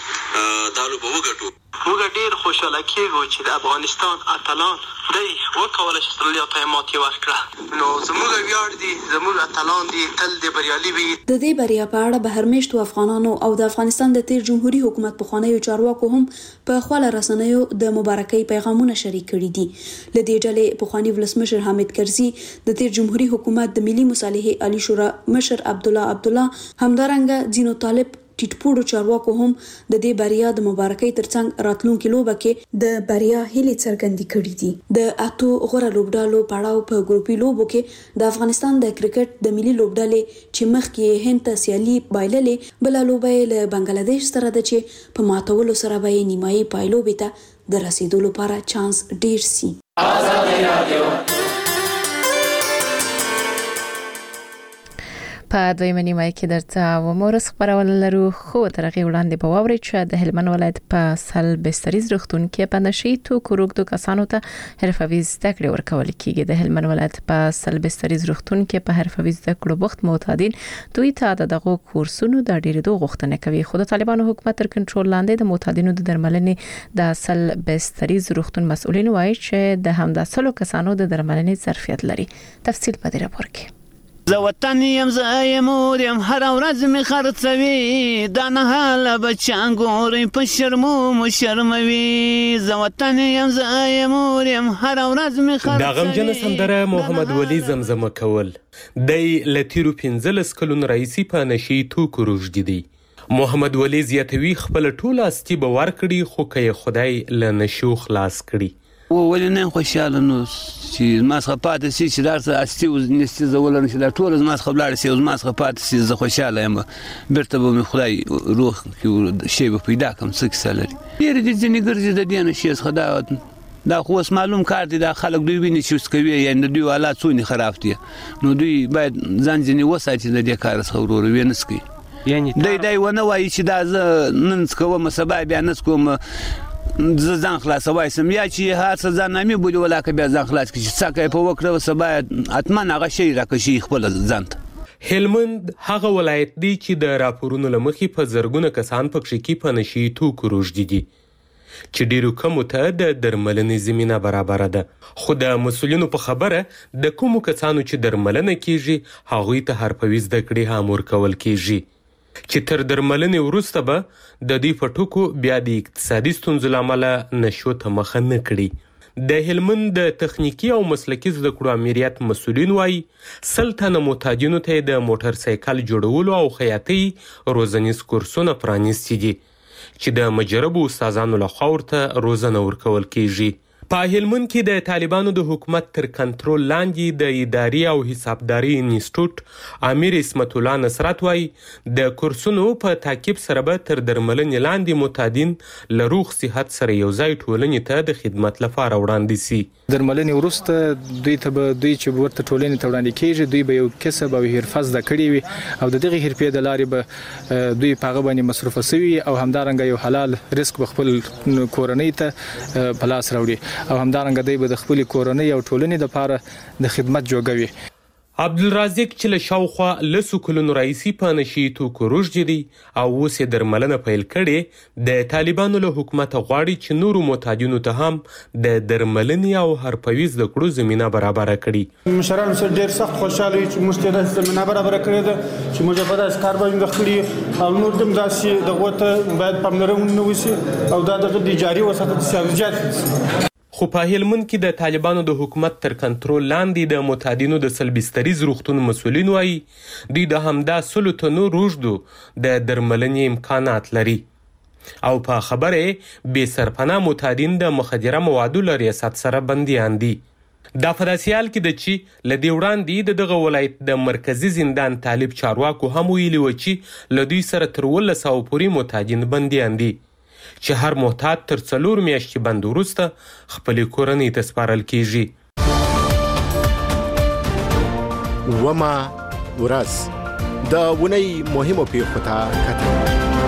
موږ دا لوبه وګټو. موږ ډیر خوشاله کېږو چې د افغانستان اتلان دی وکولای شي استرالیا ته ماتې ورکړه. نو زموږ ویاړ دي، زموږ اتلان دي تل د بریالي وي. د دې بریا په اړه بهرمېشتو افغانانو او د افغانستان د تیر جمهوریت حکومت پخوانیو چارواکو هم په خپل رسنیو د مبارکۍ پیغامونه شریک کړي دي. له دې ډلې پخوانی ولسمشر حامد کرزي، د تیر جمهوریت حکومت د ملي مصالحې علي شورا مشر عبد الله عبد الله، همدارنګه ځینو طالب ټیټپوړو چارواکو هم د دې بریا د مبارکۍ ترڅنګ راتلونکي لوبه کې د بریا هیلې څرګندې کړې دي. د اتو غوره لوبډالو پړاو په ګروپي لوبو کې د افغانستان د کرکټ د ملي لوبډلې چې مخکې هند ته سیالي بایللې، بل لوبه له بنگلاديش سره ده چې په ماتولو سره به نیمایي پایلوبې ته د رسیدو لپاره چانس ډیر سي. آزادي رادیو په دویمه نیمه کې درته و مورس خبرونه لرو. خو تر هغې وړاندې به واورئ چې د هلمند ولایت په سل بستریز روغتون کې په نشي توکو روږدو کسانو ته حرفوي زده کړې ورکول کیږي. د هلمند ولایت په سل بستریز روغتون کې په حرفوي زده کړو بوخت معتادین دوی ته د دغو کورسونو د ډیرېدو غوښتنه کوي. خو د طالبانو حکومت تر کنټرول لاندې د معتادینو د درملنې د سل بستریز روغتون مسؤلین وایي چې د همداسلو کسانو د درملنې ظرفیت لري. تفصیل په دې راپور کې. زه وطن یم زه یم اور یم هر ورځ می خرڅوي، دا نه حاله بچیان ګوري په شرمو مو شرموي. زه وطن یم زه یم اور یم هر ورځ می خرڅوي. دا غمجنه سندره محمد ولی زمزمه کول دی لتیرو پنځلس کلونو راځي په نشي توکو روږدي دی. محمد ولی زیاتوي خپل ټول استی به ور کړی، خو که خدای له نشو خلاص کړي. و ولې نه خوشاله نو چې ما څخه پاتې شي چې درته استی او نستی زول نه شي دا ټول ما څخه بلاړ شي او ما څخه پاتې شي. زه خوشاله یم، بیرته به مې خدای روح کې شی به پیدا کوم څه کیسه لري. ډېر دي ځینې ګرځي د دې نه شي څخه دا دا خو اوس معلوم کار دی. دا خلک دوی ویني چې اوس کوي، یعنې دوی حالات څونه خراب دي، نو دوی باید ځان ځینې وساتي د دې کار څخه ورور وینس کوي. یعنې دی دی ونه وایي چې دا زه نن کوم سبا بیا نس کوم زه ځان خلاصوای سم، یا چې هر څه ځان نامي بولي ولاکه بیا ځان خلاص کړي چې څه کوي په وکړه سبا اتمن هغه شی راکشي خپل ځان ته. هلمند هغه ولایت دی چې د راپورونو لمخې په زرګونه کسان پکې کې په نشي توکو روږدي دي، چې ډیرو کمو ته د درملنې زمینه برابره ده. خو د مسؤلینو په خبره د کومو کسانو چې درملنه کیږي هغوی ته حرفوي زده کړې هم ورکول کیږي، چې تر درملنې وروسته به د دې په ټکو بیا د اقتصادي ستونزو له امله نشو ته مخه نه کړي. د هلمند د تخنیکی او مسلکي زده کړو امریت مسؤلین وایي سل تنه معتادینو ته د موټر سایکل جوړولو او خیاطۍ روزنیز کورسونه پرانیستي دي، چې د مجربو استادانو لخوا ورته روزنه ورکول کیږي. په هلمند کې د طالبانو د حکومت تر کنټرول لاندې د اداري او حسابداري انسټیټیوټ امیر اسمت الله نصرت وایي د کورسونو په تعقیب سره به تر درملنې لاندې متادین له روغ صحت سره یو ځای ټولنې ته د خدمت لپاره وړاندې سي. درملنې وروسته دوی ته به دوی چې ورته ټولنې ته وړاندې کیږي دوی به یو کسب او حرفه زده کړې وي او د دغه حرفې د لارې به دوی په هغه باندې مصرف شوي او همدارنګه یو حلال رزق به خپل کورنۍ ته په لاس راوړي او همدارنګه دوی به د خپل کورنۍ او ټولنې لپاره د خدمت جوګوي. عبدالرازق چې له شاوخوا لسو کلونو راهیسې په نشي توکو روږدي دي او اوس یې درملنه پیل کړې د طالبانو له حکومته غواړي چې نورو معتادینو ته هم د درملنې او حرفوي زده کړو زمینه برابره کړي. مشرانو سره ډېر سخت خوشحاله یو چې موږ ته د زمینه برابره کړې ده چې موږ په داسې کار باندې کړي او نور هم داسې دغو ته باید پاملرنه وشي او دا دغه د جاري وساتل سیاست. خو په هلمند کې د طالبانو د حکومت تر کنټرول لاندې د معتادینو د سلبستریز روغتون مسؤلین وایي دوی د همدا سلو تنو روږدو د درملنې امکانات لري او په خبره بې سرپناه معتادین د مخدره موادو له ریاست سره بندیان دي. دا په داسې حال کې ده چې له دې وړاندې د دغه ولایت د مرکزي زندان طالب چارواکو هم ویلي و چې له دوی سره تر اوولس سوه پورې معتادین بندیان دي چې هر معتاد تر څلور میاشتې بند وروسته خپلې کورنۍ ته سپارل کیږي. وما ورځ د ونی مهمو پیښو ته کتل.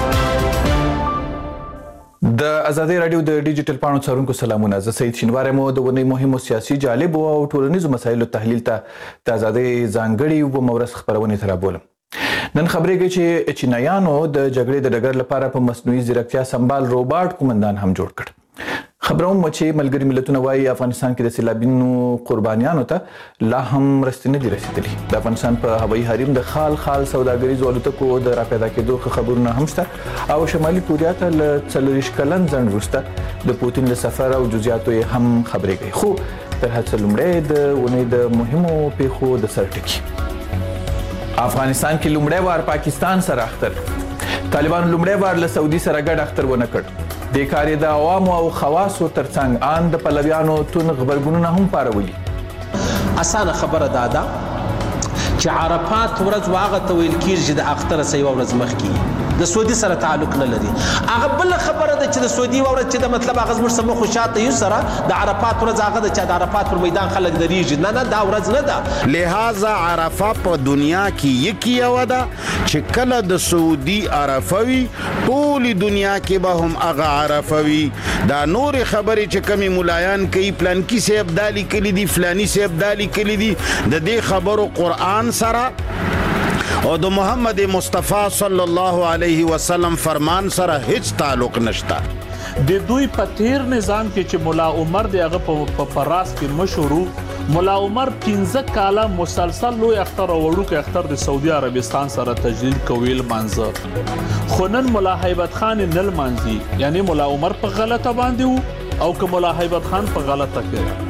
د ازادي رادیو د ډیجیټل پاڼو څارونکو سلامونه. زه سید شینواری مو د ونی مهمو سیاسي جالبو او ټولنیزو مسایلو تحلیل ته د ازادي ځانګړي و مورث خبرونه تر بولم. نن خبرېږي چې چینایانو د جګړې د ډګر لپاره په مصنوعي ځیرکتیا سمبال روباټ قومندان هم جوړ کړ. خبروم چې ملګري ملتونه وایي افغانستان کې د سیلابونو قربانیانو ته لا هم مرستې نه دي رسیدلي. د افغانستان په هوایي حریم د خال خال سوداګریزو الوتکو د راپیدا کېدو خبرونه هم شته او شمالي کوریا ته له څلوېښت کلن ځنډ وروسته د پوتین له سفر او جزئیاتو یې هم خبرېږي. خو تر هر څه لومړی د اونۍ د مهمو پیښو د سر ټکي. افغانستان کې لومړی وار پاکستان سره اختر. طالبانو لومړی وار له سعودي سره ګډ اختر ونه کړ. د کار د عوامو او خواصو ترڅنګ ان د پلویانو تون خبرګونونه هم پارولي. اسانه خبره ده ده چې عرفات ورځ واغه ته ویل کیږي چې د اختر سیو ورځ مخکې د سعودي سره تعلق نه لري. هغه بل خبره ده چې د سعودي ورځ چې د مطلب هغه زموږ سره خوشاته یو سره د عرفات ورځ هغه د چې د عرفات پر میدان خلک دریږي. نه نه دا ورځ نه ده. لہذا عرفه په دنیا کې یکی یو ده چې کله د سعودي عرفوي ټول دنیا کې به هم هغه عرفوي. دا نور خبرې چې کمی مولایان کوي پلان کې سي ابدالي کلی دي فلاني سي ابدالي کلی دي د دې خبرو قرآن سره او د محمد مصطفی صلی الله علیه وسلم فرمان سره هیڅ تعلق نشته. د دوی په تیر نظام کې چې مولا عمر دی هغه په فراس کې مشهور مولا عمر پنځه کاله مسلسل لوی اختر او وړوکی اختر د سعودي عربستان سره تجدید کویل منځ خو نن مولا هیبت خان نل منځي یعنی مولا عمر په غلطه باندې او که مولا هیبت خان په غلطه کې.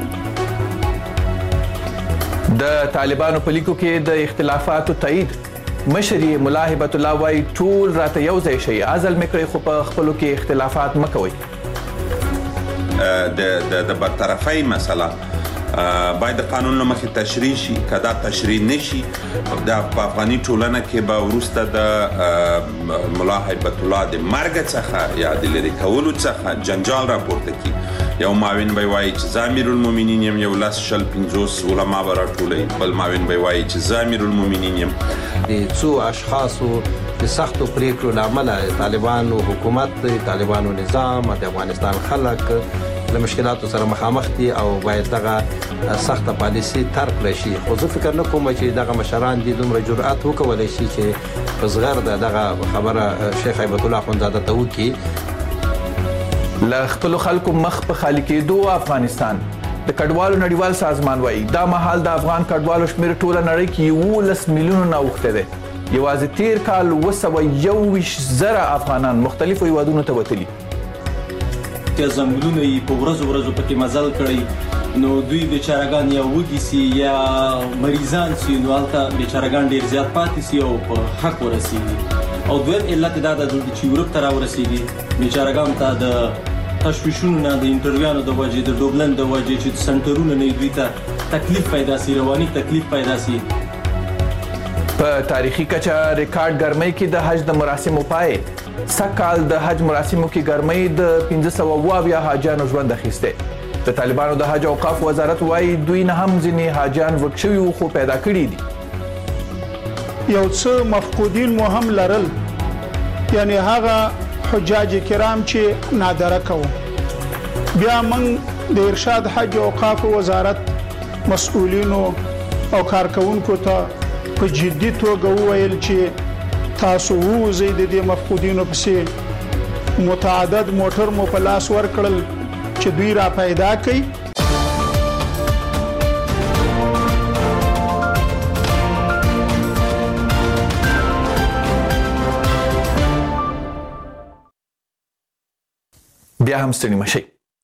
د طالبانو په لیکو کې د اختلافاتو تایید. مشري مولا هیبت الله وايي ټول راته یو ځای شي ازل مکړي خو په خپلو کې اختلافات مکوي. د د برطرفي مسله باید د قانون له مخې تشریح شي. کدا تشریح نشي د افغاني ټولنه کې به وروسته د مولا هیبت الله د مرګ څخه یا د لرې کولو څخه جنجال راپورته کی. یو معاون به وایي چې زه امیر المؤمنین یم یو لس شل پنځوس علما به راټولوي بل معاون به وایي چې زه امیر المؤمنین یم. د څو اشخاصو د سختو پریکړو له امله طالبانو حکومت طالبانو نظام د افغانستان خلک له مشکلاتو سره مخامخ دي او باید دغه سخته پالیسي ترک لشي. خو زه فکر نه کوم چې دغه مشران دي دومره جرأت وکولی شي چې په زغر دغه خبره شیخ هیبت الله اخوندزاده ته وکړي. له خپلو خلکو مخ په خالي کېدو افغانستان د کډوالو نړیوال سازمان وایي دا مهال د افغان کډوالو شمېر ټوله نړۍ کې یولس میلیونو نه اوښتی دی. یوازې تیر کال اوه سوه یو ویشت زره افغانان مختلفو هیوادونو ته وتلي. چې ځنګلونه یې په ورځو ورځو پکې مزل کړی نو دوی بیچارهګان یا وږي سي یا مریضان سي نو هلته بیچارهګان ډېر زیات پاتې سي او په حق ورسېږي. او دویم علت دا ده چې یورپ ته راورسېږي بیچارهګانو ته د تشویشونو نه د انټرویانو د وجې د ډوبلن د وجې چې سنټرونه نه دوی ته تکلیف پیدا سي رواني تکلیف پیدا سي. په تاریخي کچه ریکارډ ګرمۍ کې د حج د مراسمو پای سکهال د حج مراسمو کې ګرمۍ د پنځه سوه اویا حاجیانو ژوند اخیستی. د طالبانو د حج اوقاف وزارت وایي دوی نه هم ځینې حاجیان ورک شوي وو خو پیدا کړي دي. یو څه مفقودین مو هم لرل، یعنی هغه حجاج کرام چې نادره کوو. بیا موږ د ارشاد حج او اوقاف وزارت مسؤلینو او کارکونکو ته په جدي توګه وویل چې تاسو ووځئ د دې مفقودینو پسې. متعدد موټر مو په لاس ورکړل چې دوی را پیدا کړي. بیا هم ستړي مشئ.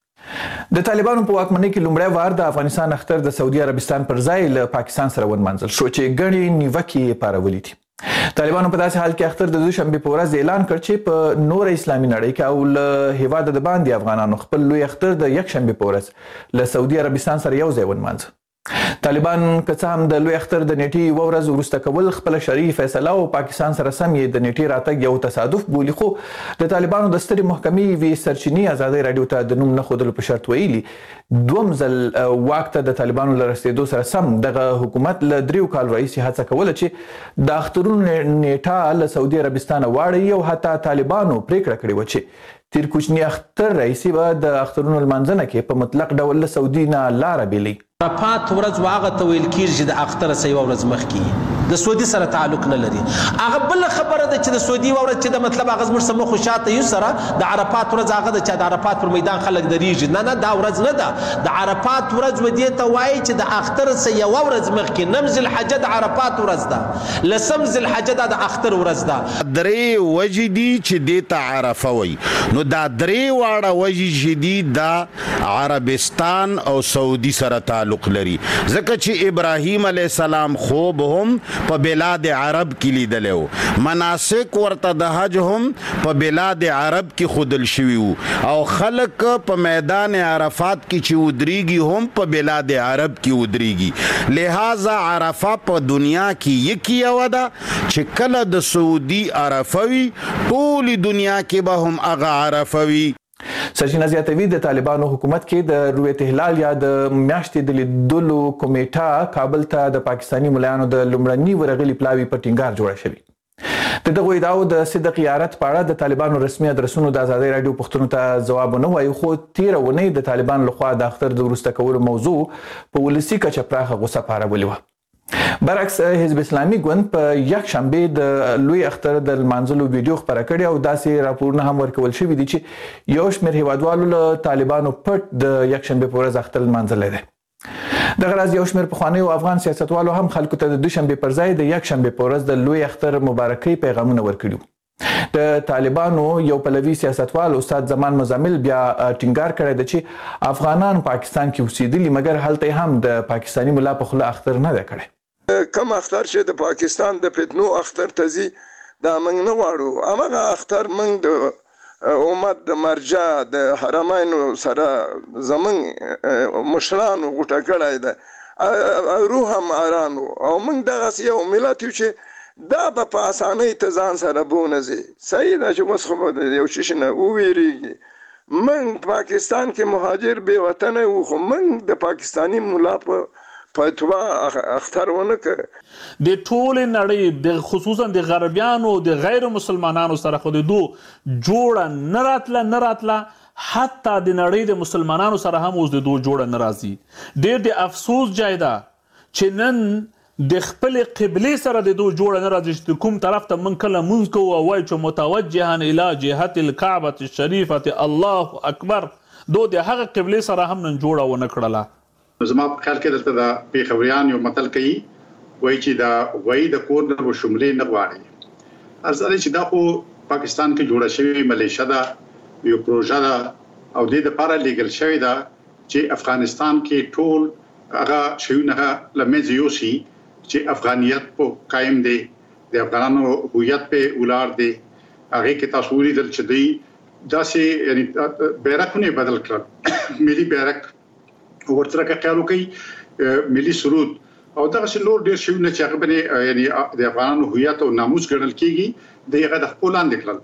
د طالبانو په واکمنۍ کې لومړی وار د افغانستان اختر د سعودي عربستان پر ځای له پاکستان سره ونمانځل شو چې ګڼې نیوکې یې پارولې دي. طالبانو په داسې حال کې اختر د دوشنبې په ورځ اعلان کړ چې په نوره اسلامي نړۍ کې او له هیواده د باندې افغانانو خپل لوی اختر د یکشنبې په ورځ له سعودي عربستان سره یو ځای ونمانځه. طالبان که څه هم د لوی اختر د نیټې یوه ورځ وروسته کول خپله شرعي فیصله او پاکستان سره سم یې د نیټې راتګ یو تصادف بولي، خو د طالبانو د سترې محکمې یوې سرچینې ازادۍ راډیو ته د نوم نه ښودلو په شرط ویلي دوم ځل واک ته د طالبانو له رسېدو سره سم دغه حکومت له دریو کال راهیسې هڅه کوله چې د اخترونو نیټه له سعودي عربستانه واړوي او حتی طالبانو پرېکړه کړې وه چې تیر کوچني اختر راهیسې به د اخترونو لمانځنه کې په مطلق ډول له سعودي نه لاره بیلوي. عرفات ورځ هغه ته ویل کېږي چې د اختر څخه یوه ورځ مخکې د سعودي سره تعلق نه لري. هغه بله خبره ده چې د سعودي یوه ورځ چې د مطلب هغه زموږ څه مخ شاته یو سره د عرفات ورځ هغه ده چې د عرفات پر میدان خلک درېږي. نه نه دا ورځ نه ده. د عرفات ورځ و دې ته وایي چې د اختر څخه یوه ورځ مخکې نم ذوالحجه د عرفات ورځ ده، لسم ذوالحجه دا د اختر ورځ ده. درې وجې دي چې دې ته عرفه وایي. نو دا درې واړه وجې چې دي دا عربستان او سعودي سره تعلق لري، ځکه چې ابراهیم علیه السلام خوب هم په بلاد عرب کې لیدلی و، مناسک ورته د حج هم په بلاد عرب کې ښودل شوي وو، او خلک په میدان عرفات کې چې ودرېږي هم په بلاد عرب کې ودرېږي. لہذا عرفه په دنیا کې یکي یوه ده چې کله د سعودي عرفه وي ټولې دنیا کې به هم هغه عرفه وي. سرچینه زیاتوي د طالبانو حکومت کې د رویت هلال یا د میاشتې د لیدلو کمیټه کابل ته د پاکستاني ملایانو د لومړني ورغلي پلاوي په ټینګار جوړه شوې. د دغو ادعاو د صدق یارت په اړه د طالبانو رسمي ادرسونو د ازادۍ راډیو پوښتنو ته ځواب ونه وایي، خو تېره اونۍ د طالبانو لخوا د اختر د وروسته کولو موضوع په ولسي کچه پراخه غوسه پارولې وه. برعکس حزب اسلامي ګوند په یک شنبې د لوی اختر د لمانځلو ویډیو خپره کړې او داسې راپورونه هم ورکول شوي دي چې یو شمېر هیوادوالو له طالبانو پټ د یک شنبې په ورځ اختر لمانځلی دی. دغه راز یو شمېر پخوانیو افغان سیاستوالو هم خلکو ته د دوشنبې پر ځای د یک شنبې په ورځ د لوی اختر مبارکۍ پیغامونه ورکړي. د طالبانو یو پلوي سیاستوال استاد زمان مزمل بیا ټینګار کړی دی چې افغانان پاکستان کې اوسېدلي مګر هلته هم د پاکستاني ملا په خوله اختر نه دی کړی. کم اختر چې د پاکستان د فتنو اختر ته ځي دا موږ نه غواړو. هماغه اختر موږ د امت د مرجع د حرمینو سره زموږ مشرانو غوټه کړی ده، روح هم اران و او موږ دغسې یو ملت یو چې دا به په اسانۍ ته ځان سره بونه ځي. صحیح ده چې اوس خو به د یو شي نه وویرېږي. موږ پاکستان کې مهاجر بې وطنه وو، خو موږ د پاکستاني ملا په فتوا اختر ونه کړ. د ټولې نړۍ د خصوصا د غربیانو د غیر مسلمانانو سره خو د دو جوړه نه راتله نه راتله حتی د نړۍ د مسلمانانو سره هم اوس د دو جوړه نه راځي. ډېر د افسوس جای ده چې نن د خپلې قبلې سره د دو جوړه نه راځي چې کوم طرف ته موږ کله مونځ کوو او وایو چې متوجها الی جهت الکعبة الشریفة الله اکبر، دو د هغه قبلې سره هم نن جوړه ونه کړله. زما په خیال کې دلته د پیښوریان یو متل کوي وایي چې دا وایي د کور نه وشملې نه غواړي. ارزه چې دا خو پاکستان کې جوړه شوې ملیشه ده، یو پروژه ده او د دې لپاره لیګل شوې ده چې افغانستان کې ټول هغه شیونه له منځه یوسي چې افغانیت په قائم دی، د افغانانو هویت په ولاړ دی. هغه کې تاسو ولیدل چې دوی داسې یعنی بیرغونه بدل کړل ملي بیرغ ورته کې خیال وکي ملي سرود او دا چې نور ډیر شي نه چې هغه باندې یعنی د افغانانو هویت او ناموس ګڼل کیږي دغه د خپل لاندې کړل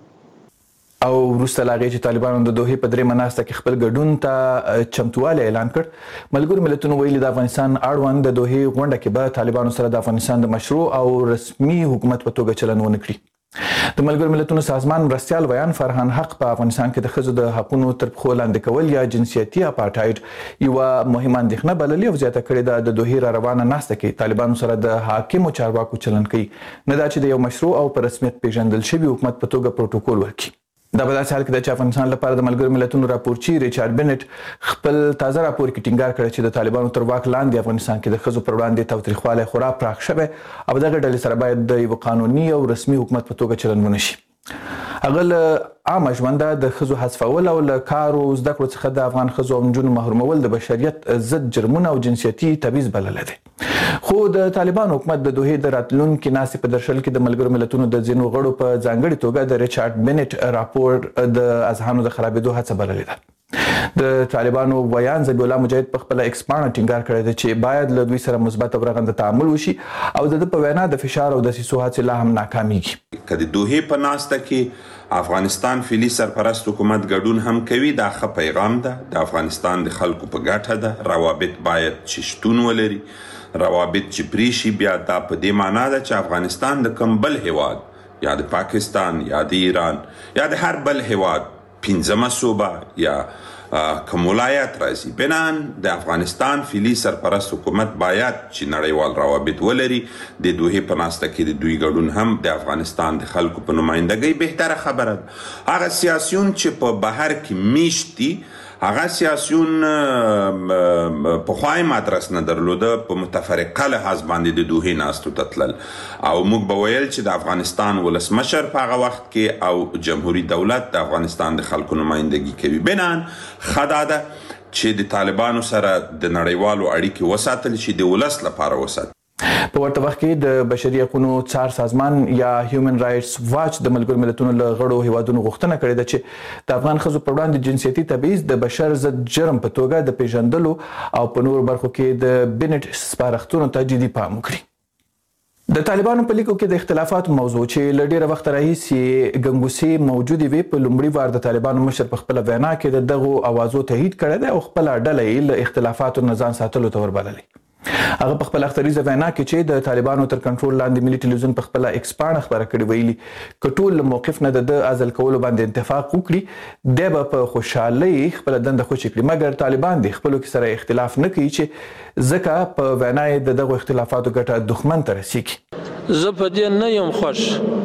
او وروسته لاغې چې طالبانو د دوحې په درې مناسته کې خپل ګډون ته چمتوالی اعلان کړ ملګرو ملتونو ویلي د افغانستان اړوند د دوحې غونډه کې به طالبانو سره د افغانستان د مشروع او رسمي حکومت په توګه چلن ونه کړي د ملګرو ملتونو سازمان مرستیال ویان فرهان حق په افغانستان کې د ښځو د حقونو تر پښو لاندې کول یا جنسیتي اپارټایډ یوه مهمه اندېښنه بللې او زیاته کړې ده د دوحې را روانه ناسته کې طالبانو سره د حاکمو چارواکو چلن کوي نه دا چې د یو مشروع او په رسمیت پیژندل شوي حکومت په توګه پروتوکول ورکړي دا په داسې حال کې ده چې افغانستان لپاره د ملګرو ملتونو راپورچي ریچارډ بنټ خپل تازه راپور کې ټینګار کړی چې د طالبانو تر واک لاندې افغانستان کې د ښځو پر وړاندې تاوتریخوالی خورا پراخ شوی او دغه ډلې سره باید د یو قانوني او رسمي حکومت په توګه چلن ونه شي هغه له عامه ژونده د ښځو حذفول او له کار او زده کړو څخه د افغان ښځو او نجونو محرومول د بشریت ضد جرمونه او جنسیتي تبعیض بللی دی خو د طالبانو حکومت د دوحې د راتلونکي ناستې په درشل کې د ملګرو ملتونو د ځینو غړو په ځانګړې توګه د ریچارډ بنټ راپور د اذهانو د خرابېدو هڅه بللې ده د طالبانو ویان ذبیح الله مجاهد په خپله ایکس پاڼه ټینګار کړی دی چې باید له دوی سره مثبت او رغنده تعامل وشي او د ده په وینا د فشار او دسیسو هڅې لا هم ناکامیږي که د دوحې په ناسته کې افغانستان فعلي سرپرست حکومت ګډون هم کوي دا ښه پیغام ده د افغانستان د خلکو په ګټه ده روابط باید چې شتون ولري روابط چې پرې شي بیا دا په دې معنا ده چې افغانستان د کوم بل هیواد یا د پاکستان یا د ایران یا د هر بل هیواد پنځمه صوبه یا کوم ولایت راځي بنان د افغانستان فعلي سرپرست حکومت باید چې نړیوال روابط ولري د دوحې په ناسته کې د دوی ګډون هم د افغانستان د خلکو په نمایندګۍ بهتره خبره ده هغه سیاسیون چې په بهر کې میشت دي هغه سیاسیون پخوا یې ادرس نه درلوده په متفرقه لحاظ باندې د دوحې ناستو ته تلل او موږ به ویل چې د افغانستان ولسمشر په هغه وخت کې او جمهوریت دولت د افغانستان د خلکو نمایندګي کوي بنان ښه دا ده چې د طالبانو سره د نړیوالو اړیکې وساتل شي د ولس لپاره وساتل په ورته وخت کې د بشري حقوقو څار سازمان یا هیومن رائټس واچ د ملګرو ملتونو له غړو هیوادونو غوښتنه کړې ده چې د افغان ښځو پر وړاندې جنسیتي تبعیض د بشر ضد جرم په توګه د پیژندلو او په نورو برخو کې د بنټ سپارښتنو ته جدي پام وکړي د طالبانو په لیکو کې د اختلافاتو موضوع چې له ډېره وخته راهیسې ګنګوسې موجودې وې په لومړي وار د طالبانو مشر په خپله وینا کې د دغو اوازو تایید کړی دی او خپله ډله یې له اختلافاتو نه ځان ساتلو ته وربللې هغه په خپل اختریزه وینا کې چې د طالبانو تر کنټرول لاندې ملي ټلویزیون په خپل ایکس پاڼه خبره کړې ویلي که ټول موقف نه د عزل کولو باندې اتفاق وکړي دی به په خوشحالۍ خپل دنده خوشي کړي مګر طالبان د خپلو کې سره اختلاف نه کوي چې ځکه په وینا یې د دغو اختلافاتو ګټه دښمن ته رسیږي زه په دې نه یم خوښ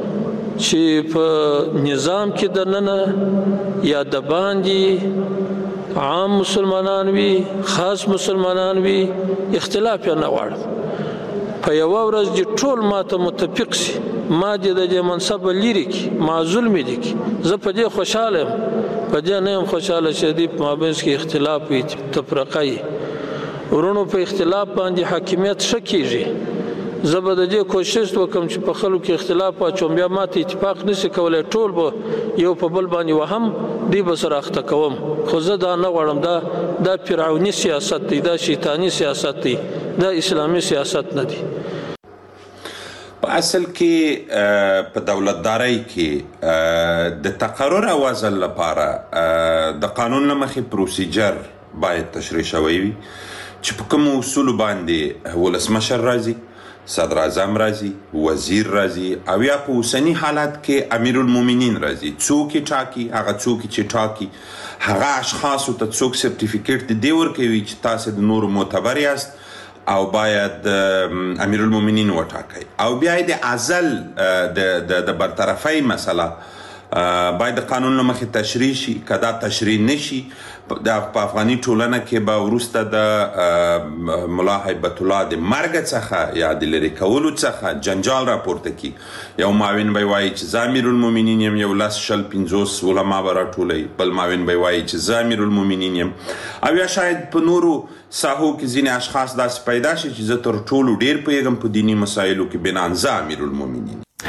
چې په نظام کې دننه یا د باندې عام مسلمانان وي خاص مسلمانان وي اختلاف یې نه غواړم په یوه ورځ دې ټول ماته متفق سي ما دې د دې منصبه لرې کړي معزول مې دې کړي زه په دې خوشحاله یم په دې نه یم خوشحاله چې دې په مابینځ کې اختلاف وي تفرقه وي ورونو په اختلاف باندې حاکمیت ښه کېږي زه به د دې کوشش وکړم چې په خلکو کې اختلاف واچوم بیا ماته اتفاق نشي کولی ټول به یو په بل باندې وهم دی به سره اخته کوم خو زه دا نه غواړم دا دا فرعوني سیاست دی دا شیطاني سیاست دی دا اسلامي سیاست نه دی په اصل کې په دولتدارۍ کې د تقرر او عزل لپاره د قانون له مخې پروسیجر باید تشریح شوی وي چې په کومو اصولو باندې ولسمشر راځي صدر اعظم راځي وزیر راځي او یا په اوسني حالت کې امیر المؤمنین راځي څوک یې ټاکي هغه څوک چې ټاکي هغه اشخاصو ته څوک سرټیفیکیټ د دې ورکوي چې تاسو د نورو معتبر یاست او باید امیر المؤمنین وټاکئ او بیا د عزل د د برطرفۍ مسله باید د قانون له مخې تشریح شي که دا تشریح نشي په افغاني ټولنه کې به وروسته د ملا هیبت الله د مرګ څخه یا د لرې کولو څخه جنجال راپورته کی یو معاون به وایي چې زه امیر المؤمنین یم یو لس شل پنځوس علما به راټولوي بل معاون به وایي چې زه امیر المؤمنین یم او یا شاید په نورو ساحو کې ځینې اشخاص داسې پیدا شي چې زه تر ټولو ډېر پوهېږم په دیني مسایلو کې بنان زه امیر المؤمنین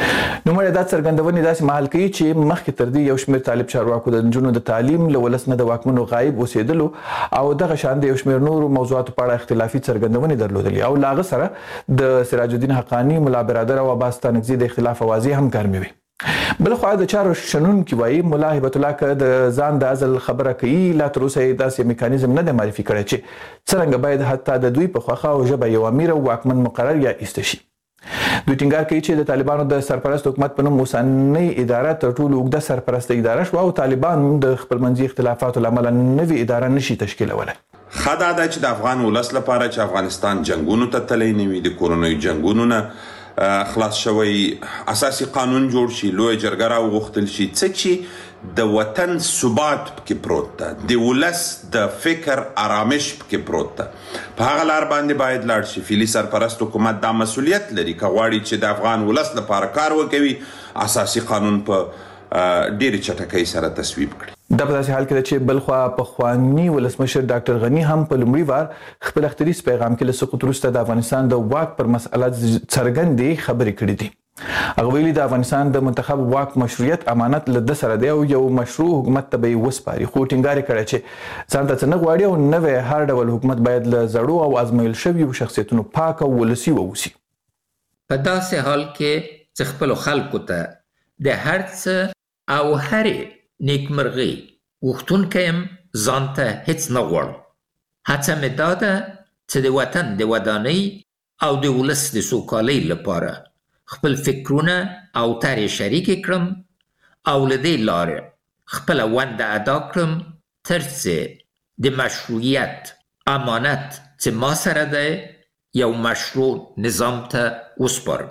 نوموړی دا څرګندونې داسې مهال کوي چې مخکې تر دې یو شمېر طالب چارواکو د نجونو د تعلیم له ولس نه د واکمنو غایب اوسېدلو او دغه شان د یو شمېر نورو موضوعاتو په اړه اختلافي څرګندونې درلودلې او له هغه سره د سراج الدین حقاني، ملا برادر او عباس ستانکزي د اختلاف اوازې هم ګرمې وي. بلخوا د چارو شنونکي وایي ملا هبت الله که د ځان د عزل خبره کوي لا تر اوسه یې داسې میکانیزم نه دی معرفي کړی چې څرنګه باید حتی د دوی په خوښه او ژبه یو امیر او واکمن مقرر یا ایسته شي. دوی ټینګار کوي چې د طالبانو د سرپرست حکومت په نوم اوسنۍ اداره تر ټولو اوږده سرپرسته اداره شوه او طالبان د خپلمنځي اختلافاتو له امله نوې اداره نشي تشکیلولی. ښه دا ده چې د افغان ولس لپاره چې افغانستان جنګونو ته تللی نه وي، د کورنیو جنګونو نه خلاص شوی، اساسي قانون جوړ شي، لویه جرګه راوغوښتل شي، څه چې د وطن ثبات پکې پروت ده، د ولس د فکر آرامش پکې پروت ده، په هغه لار باندې باید لاړ شي. فعلي سرپرست حکومت دا مسؤلیت لري که غواړي چې د افغان ولس لپاره کار وکوي، اساسي قانون په ډېرې چټکۍ سره تصویب کړي. دا په داسې حال کې ده چې بلخوا پخواني ولسمشر ډاکټر غني هم په لومړي وار خپل اختریز پیغام کې له سقوط وروسته د افغانستان د واک پر مسأله څرګندې خبرې کړې دي. هغه ویلي د افغانستان د منتخب واک مشروعیت امانت له ده سره دی او یو مشروع حکومت ته به یې وسپاري، خو ټینګار یې کړی چې ځان ته څه نه غواړي او نوی هر ډول حکومت باید له زړو او ازمویل شویو شخصیتونو پاک او ولسي واوسي. په داسې حال کې چې خپلو خلکو ته د هر څه او هرې نیکمرغي غوښتونکی یم، ځان ته هیڅ نه غواړم. هڅه مې دا ده چې د وطن د ودانۍ او د ولس د سوکالۍ لپاره خپل فکرونه او طرحې شریکې کړم او له دې لارې خپله ونده ادا کړم تر څو د مشروعیت امانت چې ما سره دی یو مشروع نظام ته وسپارم.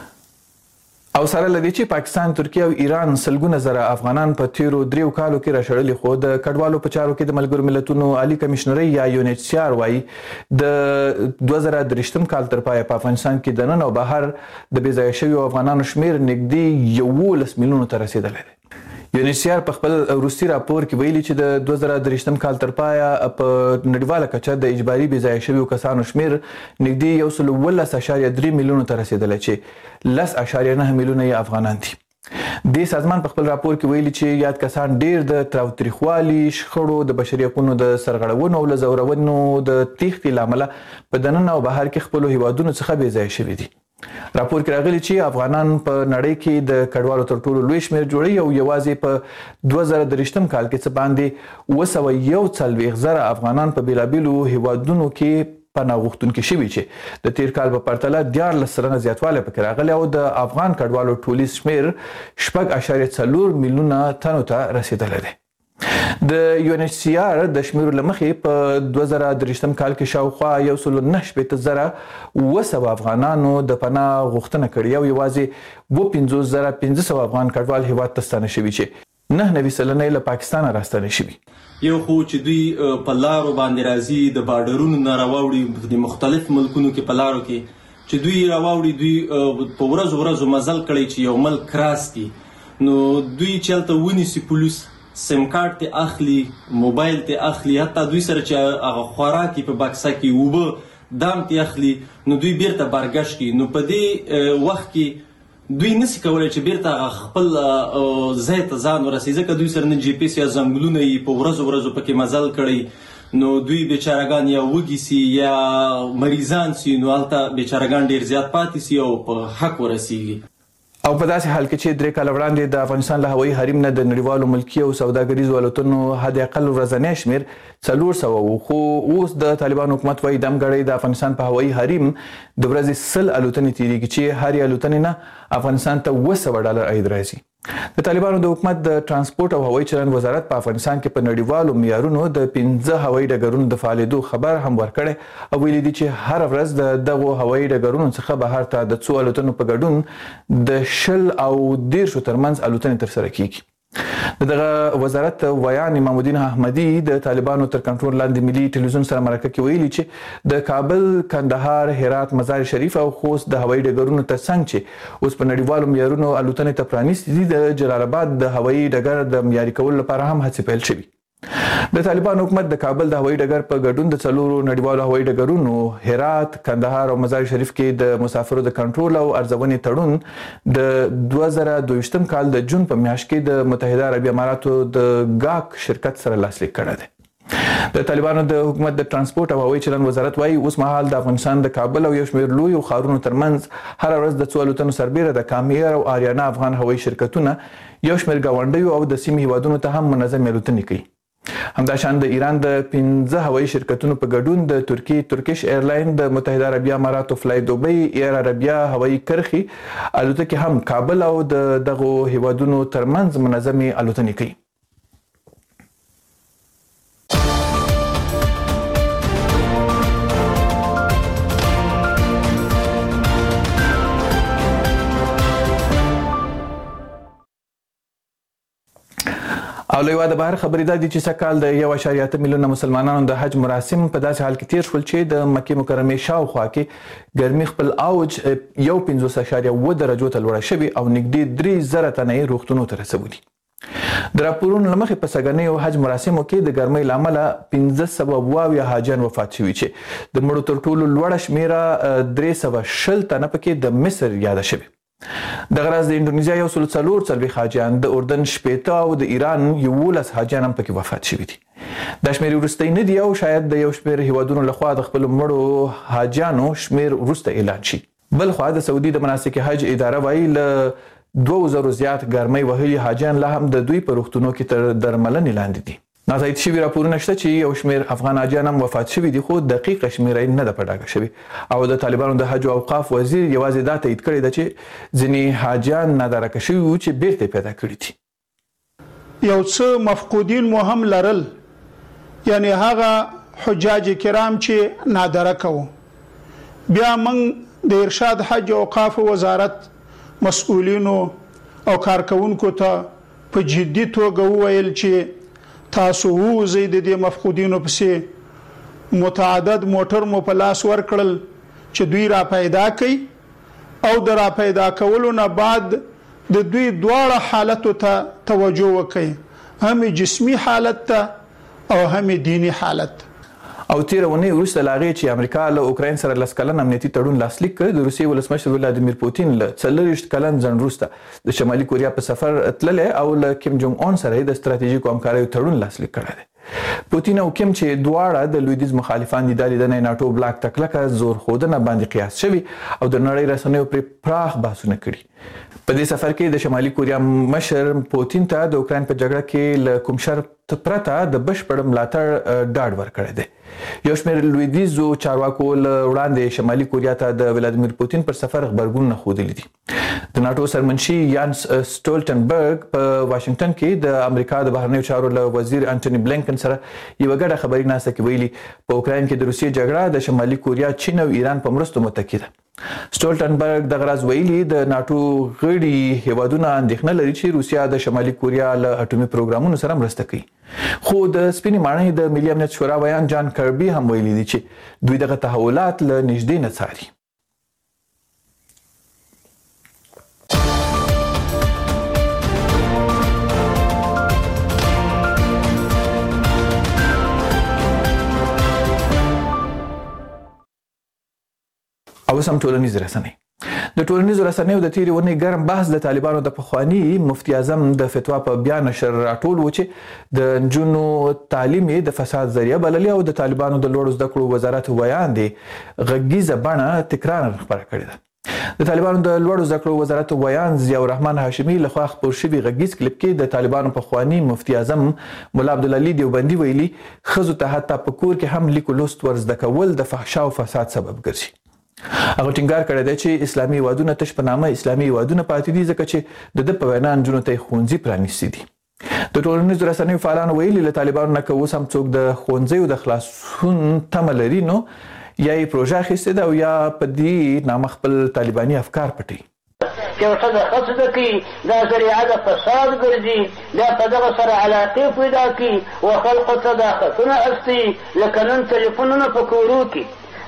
او سره لدې چې پاکستان، ترکیه او ایران سلګونه زره افغانان په تیرو دریو کالو کې راشړلي، خو د کډوالو په چارو کې د ملګرو ملتونو عالی کمشنري یا یو ان ایچ سی آر وایي د دوه زره درېشتم کال تر پایه په افغانستان کې دننه او بهر د بې ځایه شویو افغانانو شمیر نږدې یولس میلیونو ته رسېدلی دی. یو ان ایچ سی آر په خپل وروستي راپور کې ویلي چې د دوه زره درېشتم کال تر پایه په نړیواله کچه د اجباري بې ځایه شویو کسانو شمیر نږدې یو سل اوولس اعشاریه درې میلیونو ته رسېدلی چې لس اعشاریه نه میلیونه یې افغانان دي. دې سازمان په خپل راپور کې ویلي چې یاد کسان ډېر د تاوتریخوالي، شخړو، د بشري حقونو د سرغړونو او له ځورونو د تېښتې له امله په دننه او بهر کې خپلو هیوادونو څخه بې ځایه شوي دي. راپور کې راغلي چې افغانان په نړۍ کې د کډوالو تر ټولو لوی شمېر جوړوي او یوازې په دوه زره درېشتم کال کې څه باندې اوه سوه یو څلوېښت زره افغانان په بېلابېلو هیوادونو کې پناه غوښتونکي شوي چې د تېر کال په پرتله دیارلس سلنه زیاتوالی پکې راغلی او د افغان کډوالو ټولیز شمېر شپږ اعشاریه څلور میلیونه تنو ته رسېدلی دی. د یو ان ایچ سی آر د شمیرو له مخې په دوه زره درېشتم کال کې شاوخوا یو سل نهه شپېته زره اوه سوه افغانانو د پناه غوښتنه کړې او یوازې اوه پنځوس زره پنځه سوه افغان کډوال هیواد ته ستانه شوي چې نهه نوي سلنه یې له پاکستانه راستانه شوي. یو خو چې دوی په لارو باندې راځي، د بارډرونو نه راواوړي، د مختلف ملکونو کې په لارو کې چې دوی راواوړي، دوی په ورځو ورځو مزل کړی چې یو ملک کراس کړي، نو دوی چې هلته ونیسي پولیس، سیم کارت ته اخلي، موبایل ته اخلي، حتی دوی سره چې هغه خوراکي په بکسه کې اوبه دام ته اخلي، نو دوی بیرته بارګشت کوي. نو په دې وخت کې دوی نسی کولی چې بیرته هغه خپل ځای ته ځان ورسوي، ځکه دوی سره نه جی پي ایس یا ځنګلونه یې په ورځو ورځو پکې مزل کړی، نو دوی بیچارهګان یا وږي سي یا مریضان سي، نو هلته بیچارهګان ډېر زیات پاتې سي او په حق ورسیږي. او په داسې حال کې چې درې کاله وړاندې د افغانستان له هوایي حریم نه د نړیوالو ملکي او سوداګریزو الوتنو حد اقل ورځنی شمېر څلور سوه و، خو اوس د طالبانو حکومت وایي دمګړی د افغانستان په هوایي حریم د ورځې سل الوتنې تېرېږي چې هرې الوتنې نه افغانستان ته اوه سوه ډالر عاید راځي. د طالبانو د حکومت د ترانسپورت او هوایي چلند وزارت په افغانستان کې په نړیوالو معیارونو د پنځه هوایي ډګرونو د فعالېدو خبر هم ورکړی او ویلي دي چې هره ورځ د دغو هوایي ډګرونو څخه بهر ته د څو الوتنو په ګډون د شل او دېرشو ترمنځ الوتنې ترسره کیږي. د دغه وزارت ویان امام الدین احمدي د طالبانو تر کنټرول لاندې ملي ټلویزیون سره مرکه کې ویلي چې د کابل، کندهار، هرات، مزار شریف او خوست د هوایي ډګرونو ترڅنګ چې اوس په نړیوالو معیارونو الوتنې ته پرانیستي دي، د جلال آباد د هوایي ډګر د معیاري کولو لپاره هم هڅې پیل شوي. د طالبان حکومت د کابل د هوایي ډګر په ګډون د څلورو نړیوالو هوایي ډګرونو هرات، کندهار او مزار شریف کې د مسافرو د کنټرول او ارزونې تړون د دوه زره دوه کال د جون په میاشت کې د متحده عربي اماراتو د ګاک شرکت سره لاسلیک کړی دی. د طالبانو د حکومت د ترانسپورت او هوایي چلند وزارت وايي اوس مهال د افغانستان د کابل او یو شمېر لویو ښارونو ترمنځ هره ورځ د څو الوتنو سربیره د کامیر او آریانا افغان هوایي شرکتونه یو شمېر ګاونډیو او د سیمې هیوادونو ته هم منظم الوتنې کوي. همداشان د ایران د پنځه هوایي شرکتونو په ګډون د ترکی ترکیش ایرلاین، د متحده عربي اماراتو فلای دوبۍ، ایر عربیا هوایي کرښې الوتکې هم کابل او د دغو هیوادونو ترمنځ منظمې الوتنې کوي. او لوی د بهر خبرې ده چې سکهال د یو اشاریه اته میلیونه مسلمانانو د حج مراسم په داسې حال کې تیر شول چې د مکې مکرمې شاوخوا کې ګرمي خپل اوج یو پنځوس اشاریه اووه درجو ته لوړه شوې او نږدې درې زره تنه یې روغتونونو ته رسولي. د راپورونو له مخې په سږنیو حج مراسمو کې د ګرمۍ له امله پنځه سوه اووه اویا حاجیان وفات شوي چې د مړو تر ټولو لوړه شمېره درې سوه شل تنه پکې د مصر یاده شوې. دغه راز د انډونیزیا یو سل څلور څلوېښت حاجیان، د اردن شپېته او د ایران یولس حاجیان هم پکې وفات شوي دي. دا شمېرې وروستۍ نه دي او شاید د یو شمېر هیوادونو لخوا د خپلو مړو حاجیانو شمېر وروسته اعلان شي. بل خوا د سعودي د مناسک حج اداره وایي له دوه زرو زیات ګرمۍ وهلي حاجیان لا هم د دوی په روغتونو کې تر درملنې لاندې دي. ناتایید شوي راپورونه شته چې یو شمېر افغان حاجیان هم وفات شوي دي، خو دقیقه شمېره یې نه ده په ډاګه شوې. او د طالبانو د حج او اوقاف وزیر یوازې دا تایید کړی ده چې ځینې حاجیان نادارکه شوي وو چې بیرته یې پیدا کړي دي. یو څه مفقودین مو هم لرل، یعنی هغه حجاج کرام چې نادارکه وو. بیا موږ د ارشاد حج او اوقاف وزارت مسؤلینو او کارکونکو ته په جدي توګه وویل چې تاسو ووځئ د دې مفقودینو پسې. متعدد موټر مو په لاس ورکړل چې دوی را پیدا کړي او د را پیدا کولو نه بعد د دوی دواړه حالتو ته توجه وکړي، هم جسمی حالت ته او هم دینی حالت. او تیر ونې وروسته لا هغې چې امریکا له اوکراین سره لس کلن امنیتي تړون لاسلیک کړ، د روسیې ولسمشر ولادیمیر پوتین له څلرویشت کلن ځنډ وروسته د شمالي کوریا په سفر تللی او له کیم جونګ اون سره یې د ستراتیژیکو همکاریو تړون لاسلیک کړی دی. پوتین او کیم چې دواړه د لویدیځ مخالفان دي، دا لیدنه ناټو بلاک ته کلکه زور ښودنه باندې قیاس شوي او د نړۍ رسنیو پرې پراخ بحثونه کړي. په دې سفر کې د شمالي کوریا مشر پوتین ته د اوکراین په جګړه کې له کوم شرط پرته د بشپړ ملاتړ ډاډ ورکړی دی. یو شمېر لویدیځو چارواکو له وړاندې شمالي کوریا ته د ولادیمیر پوتین پر سفر خبرګونونه ښودلي دي. د ناټو سرمنشي یانس سټولټنبرګ په واشنگټن کې د امریکا د بهرنیو چارو له وزیر انټونی بلینکن سره یوه ګډه خبري ناسته کې ویلي په اوکراین کې د روسیې جګړه د شمالي کوریا، چین او ایران په مرستو متکي ده. سټولټنبرګ دغه راز ویلي د ناټو غړي هیوادونه اندېښنه لري چې روسیا د شمالي کوریا له اټومي پروګرامونو سره مرسته کوي. خو د سپینې ماڼۍ د ملي امنیت شورا ویان جان کربي هم ویلي دي چې دوی دغه تحولات له نږدې نه څاري. او سم ټولنیز رسنۍ. د ټولنیزو رسنیو د تیرې ونې ګرم بحث د طالبانو د پخواني مفتي اعظم د فتوا په بیا نشر راټول و چې د نجونو تعلیم یې د فساد ذریعه بللي او د طالبانو د لوړو زده کړو وزارت ویان دی غږیزه بڼه تکرار خپره کړې ده. د طالبانو د لوړو زده کړو وزارت ویان ضیاء الرحمن هاشمي لخوا خپور شوي غږیز کلیپ کې د طالبانو پخواني مفتي اعظم ملا عبدالعلي دیوبندي ویلي ښځو ته حتی په کور کې هم لیک لوست ور زده کول د فحشا او فساد سبب ګرځي. هغه ټینګار کړی دی چې اسلامي هیوادونه تش په نامه اسلامي هیوادونه پاتې دي ځکه چې د ده په وینا نجونو ته یې ښوونځي پرانیستي دي. د ټولنیزو رسنیو فعالانو ویلي له طالبانو نه که اوس هم څوک د ښوونځیو د خلاصون تمه لري نو یا یې پروژه اخیستې ده او یا په دې نامه خپل طالباني افکار پټوي. چې یو ښځه ښه څه کوي دا ذریعه د فساد ګرځي، بیا په دغه سره علاقې پیدا کړي و خلقو ته دا خطونه استي لکه نن تلیفونونه په کورو کې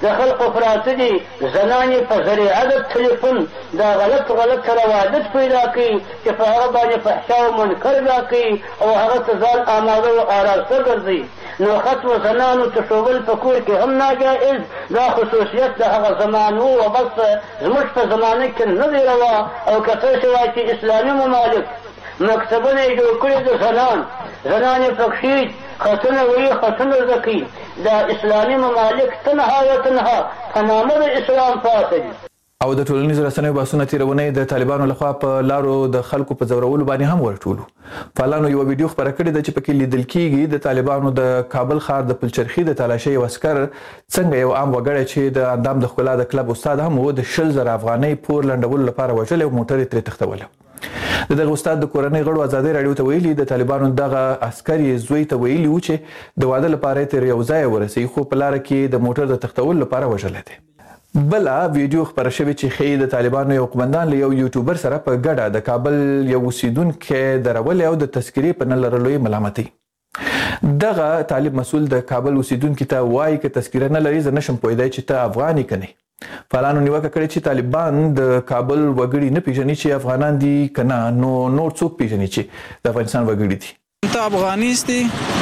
د خلقو پراته دي زنان یې په ذریعه د تلیفون دا غلط غلط روادت پیدا کوي چې په هغه باندې فحشا او منکر را کوي او هغه ته ځان آماده او آراسته ګرځي. نو ختم زنانو تشوول په کور کې هم ناجائز، دا خصوصیت د هغه زمانو و بس زموږ په زمانه کې نه دی روا. او که څه شی وایي چې اسلامي ممالک مکتبونه یې جوړ کړي د زنان زنان یې پکښې خطونه وایي خطونه زده کوي. دا اسلامي ممالک تنها و تنها په نامه د اسلام پاتې دي. او د ټولنیزو رسنیو بحثونه تېرونی د طالبانو لخوا په لارو د خلکو په ځورولو باندې هم ورټولو. فعالانو یوه ویډیو خپره کړې ده چې پکې لیدل کېږي د طالبانو د کابل ښار د پلچرخي د تالاشۍ یو عسکر څنګه یو عام وګړی چې د اندام د ښکلا د کلب استاد هم و د شل زره افغانۍ پور لنډولو لپاره وژلی او موټر یې ترې تښتولی. د دغه استاد د کورنۍ غړو ازادۍ راډیو ته ویلي د طالبانو دغه عسکر یې زوی ته ویلي و چې د واده لپاره یې تر یو ځایه ورسوي خو په لاره کې د موټر د تښتولو لپاره وژلی دی. بله ویډیو خپره شوې چې ښیي د طالبانو یو قمندان له یو یوټیوبر سره په ګډه د کابل یو اوسیدونکی درولې او د تذکرې په نه لرلو یې ملامتوي. دغه طالب مسؤل د کابل اوسیدونکي ته وایي که تذکره نه لري زه نشم پوهېدی چې ته افغان یې که نه. فعالانو نیوکه کړې چې طالبان د کابل وګړي نه پیژني چې افغانان دي که نه، نو نور څوک پیژني چې د افغانستان وګړي دي. تو افغانی هستی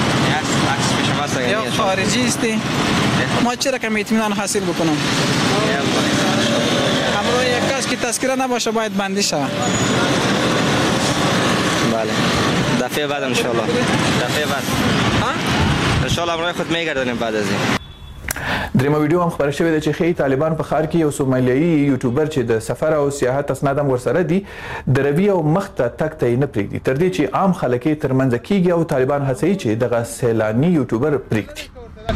یا خارجی هستی؟ ما چرا کم اطمینان حاصل بکنم؟ همراه یک کس که تذکره نباشه باید بندی شود. بله دفعه بعد انشالله دفعه بعد انشالله همراه خود میگردنیم بعد از این. دریمه ویډیو هم خپره شوې ده چې ښیي طالبان په ښار کې یو سومالیایي یوټیوبر چې د سفر او سیاحت اسناد هم ورسره دي دروي او مخ ته تګ ته یې نه پرېږدي تر دې چې عام خلک یې ترمنځه کېږي او طالبان هڅوي چې دغه سیلاني یوټیوبر پرېږدي.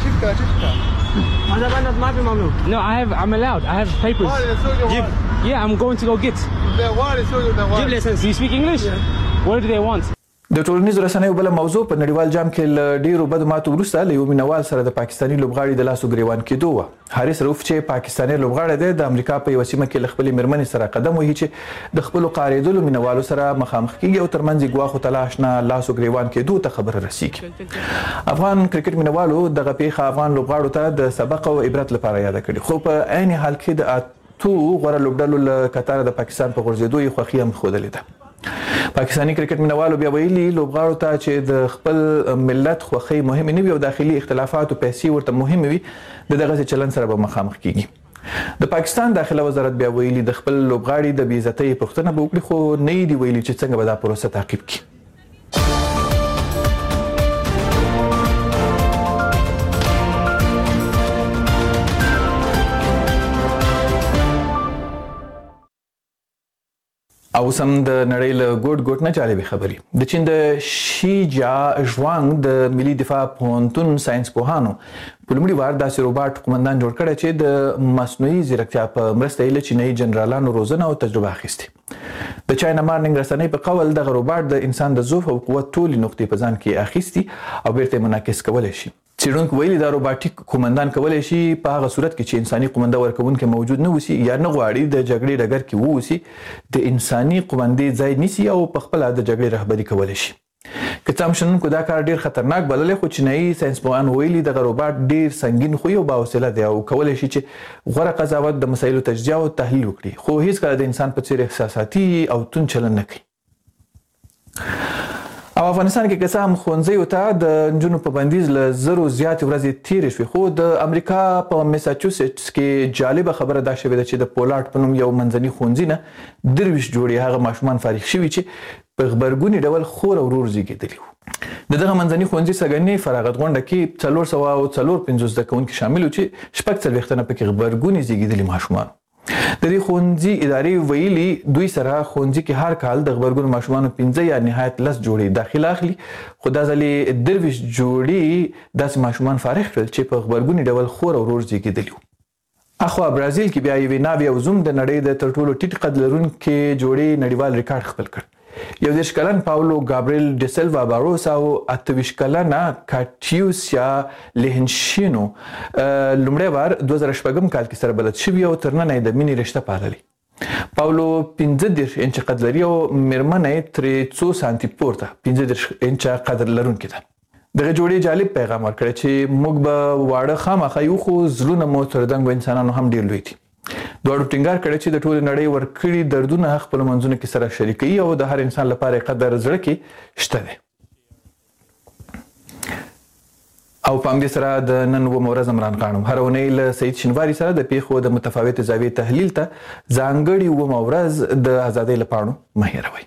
No, I have. I'm allowed. I have papers. Give. Yeah, I'm going to go get. Give lessons. Do you speak English? What do they want? د ټولنیزو رسنیو بله موضوع په نړیوال جام کې له ډیرو بدو ماتو وروسته له یو مینوال سره د پاکستاني لوبغاړي د لاسو ګریوان کېدو وه. حارث رؤف چې پاکستاني لوبغاړی دی د امریکا په یوه سیمه کې له خپلې مېرمنې سره قدم وهي چې د خپلو قارېدلو مینوالو سره مخامخ کېږي او ترمنځ یې ګواښو تلاش نه لاسو ګریوان کېدو ته خبره رسیږي. افغان کرکټ مینوالو دغه پیښه افغان لوبغاړو ته د سبق او عبرت لپاره یاده کړې، خو په عین حال کې د اتو غوره لوبډلو له کتاره د پاکستان په غورځېدو یې خوښي هم ښودلې ده. پاکستاني کرکټ مینوالو بیا ویلي لوبغاړو ته چې د خپل ملت خوښۍ مهمې نه وي او داخلي اختلافات او پیسې ورته مهمې وي د دغسې چلند سره به مخامخ کیږي. د پاکستان داخله وزارت بیا ویلي د خپل لوبغاړي د بې عزتۍ پوښتنه به وکړي خو نه یې دي ویلي چې څنګه به دا پروسه تعقیب کړي. او سم د نړۍ له ګوټ ګوټ نه جالبې خبرې. د چین د شي جا ژوانګ د ملي دفاع پوهنتون ساينس پوهانو په لومړي وار داسې روباټ قومندان جوړ کړی چې د مصنوعي ځیرکتیا په مرسته یې له چینایي جنرالانو روزنه او تجربه اخیستې. د چاینا مارنینګ رسنۍ په قول دغه روباټ د انسان د ضعف او قوت ټولې نقطې په ځان کې اخیستي او بیرته یې منعکس کولی شي. څېړونکو ویلي دا روباټیک قومندان کولی شي په هغه صورت کې چې انساني قومنده ورکوونکی موجود نه اوسي یا نه غواړي د جګړې ډګر کې واوسي د انساني قومندې ځای نیسي او په خپله د جګړې رهبري کولی شي. که څه هم شنونکو دا کار ډېر خطرناک بللی خو چینایي ساینسپوهان ویلي دغه روباټ ډېر سنګین خوی او باحوصله دی او کولی شي چې غوره قضاوت د مسایلو تجزیه او تحلیل وکړي خو هیڅکله د انسان په څېر احساساتي او توند چلند نه کوي. او افغانستان کې که څه هم ښوونځیو ته د نجونو په بندیز له زرو زیاتې ورځې تېرې شوې خو د امریکا په میساچوسټس کې جالبه خبره دا شوې ده چې د پولارډ په نوم یو منځني ښوونځي نه درویشت جوړې هغه ماشومان فارغ شوي چې په غبرګوني ډول خور او ورور زیږېدلي وو. د دغه منځني ښوونځي سږنۍ فراغت غونډه کې څلور سوه او څلور پنځوس زده کوونکي شامل وو چې شپږ څلوېښت تنه پکې غبرګوني زیږېدلي ماشومان. د دې ښوونځي ادارې ویلي دوی سره ښوونځي کې هر کال د غبرګونو ماشومانو پنځه یا نهایت لس جوړې داخله اخلي خو دا ځل یې درویشت جوړې داسې ماشومان فارغ کړل چې په غبرګوني ډول خور او ورور زیږېدلي وو. اخوا برازیل کې بیا یوې ناوې او زوم د نړۍ د تر ټولو ټیټ قد لرونکي جوړې نړیوال ریکارډ خپل کړ. یو دېرش کلن پاولو ګابریل ډسلوا باروس او اته ویشت کلنه کاټیوسیا لیهنشینو لومړی وار دوه زره شپږم کال کې سره بلد شوي او تر ننه یې د مینې رشته پاللې. پاولو پنځه دېرش انچه قد لري او مېرمنه یې ترې څو سانتي پورته پنځه دېرش انچه قد لرونکې ده. دغه جوړې جالب پیغام ورکړی چې موږ به واړه خامخا یو خو زړونه مو تر دنګو انسانانو هم ډېر لوی دي. دواړو ټینګار کړی چې د ټولې نړۍ ورکړي دردونه خپل منځونو کې سره شریکوي او د هر انسان لپاره قدر زړه کې شته دی. او په همدې سره د نن اوومه ورځ عمران خان هره اونۍ له سعید شینواري سره د پیښو د متفاوتې زاویې تحلیل ته ځانګړې اوومه ورځ د ازادۍ له پاڼو مه هېروئ.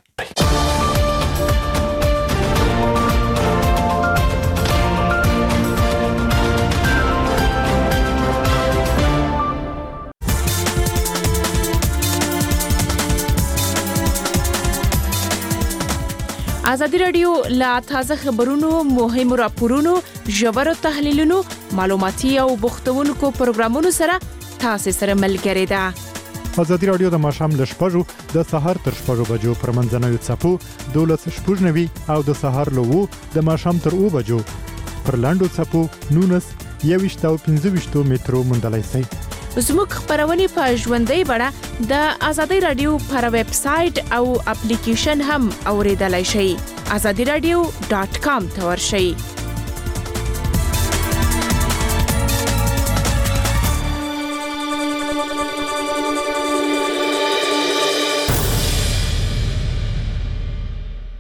ازادي راډیو لا تازه خبرونو، مهمو راپورونو، ژورو تحلیلونو، معلوماتي او بوختونکو پروګرامونو سره تاسو سره ملګری ده. ازادي راډیو د ماښام له شپږو د سهار تر شپږو بجو پر منځنوي څپو دولس شپږ نوي او د سهار له اوو د ماښام تر اوو بجو پر لاندو څپو نولس یوویشت او پنځه ویشتو مترو موندلی شئ. زموږ خبرونه په ژوندۍ بڼه د ازادي راډیو پر ویب سټ او اپلیکیشن هم اوریدلای شئ. ازادي راډیو ډاټ کام ته ورشئ.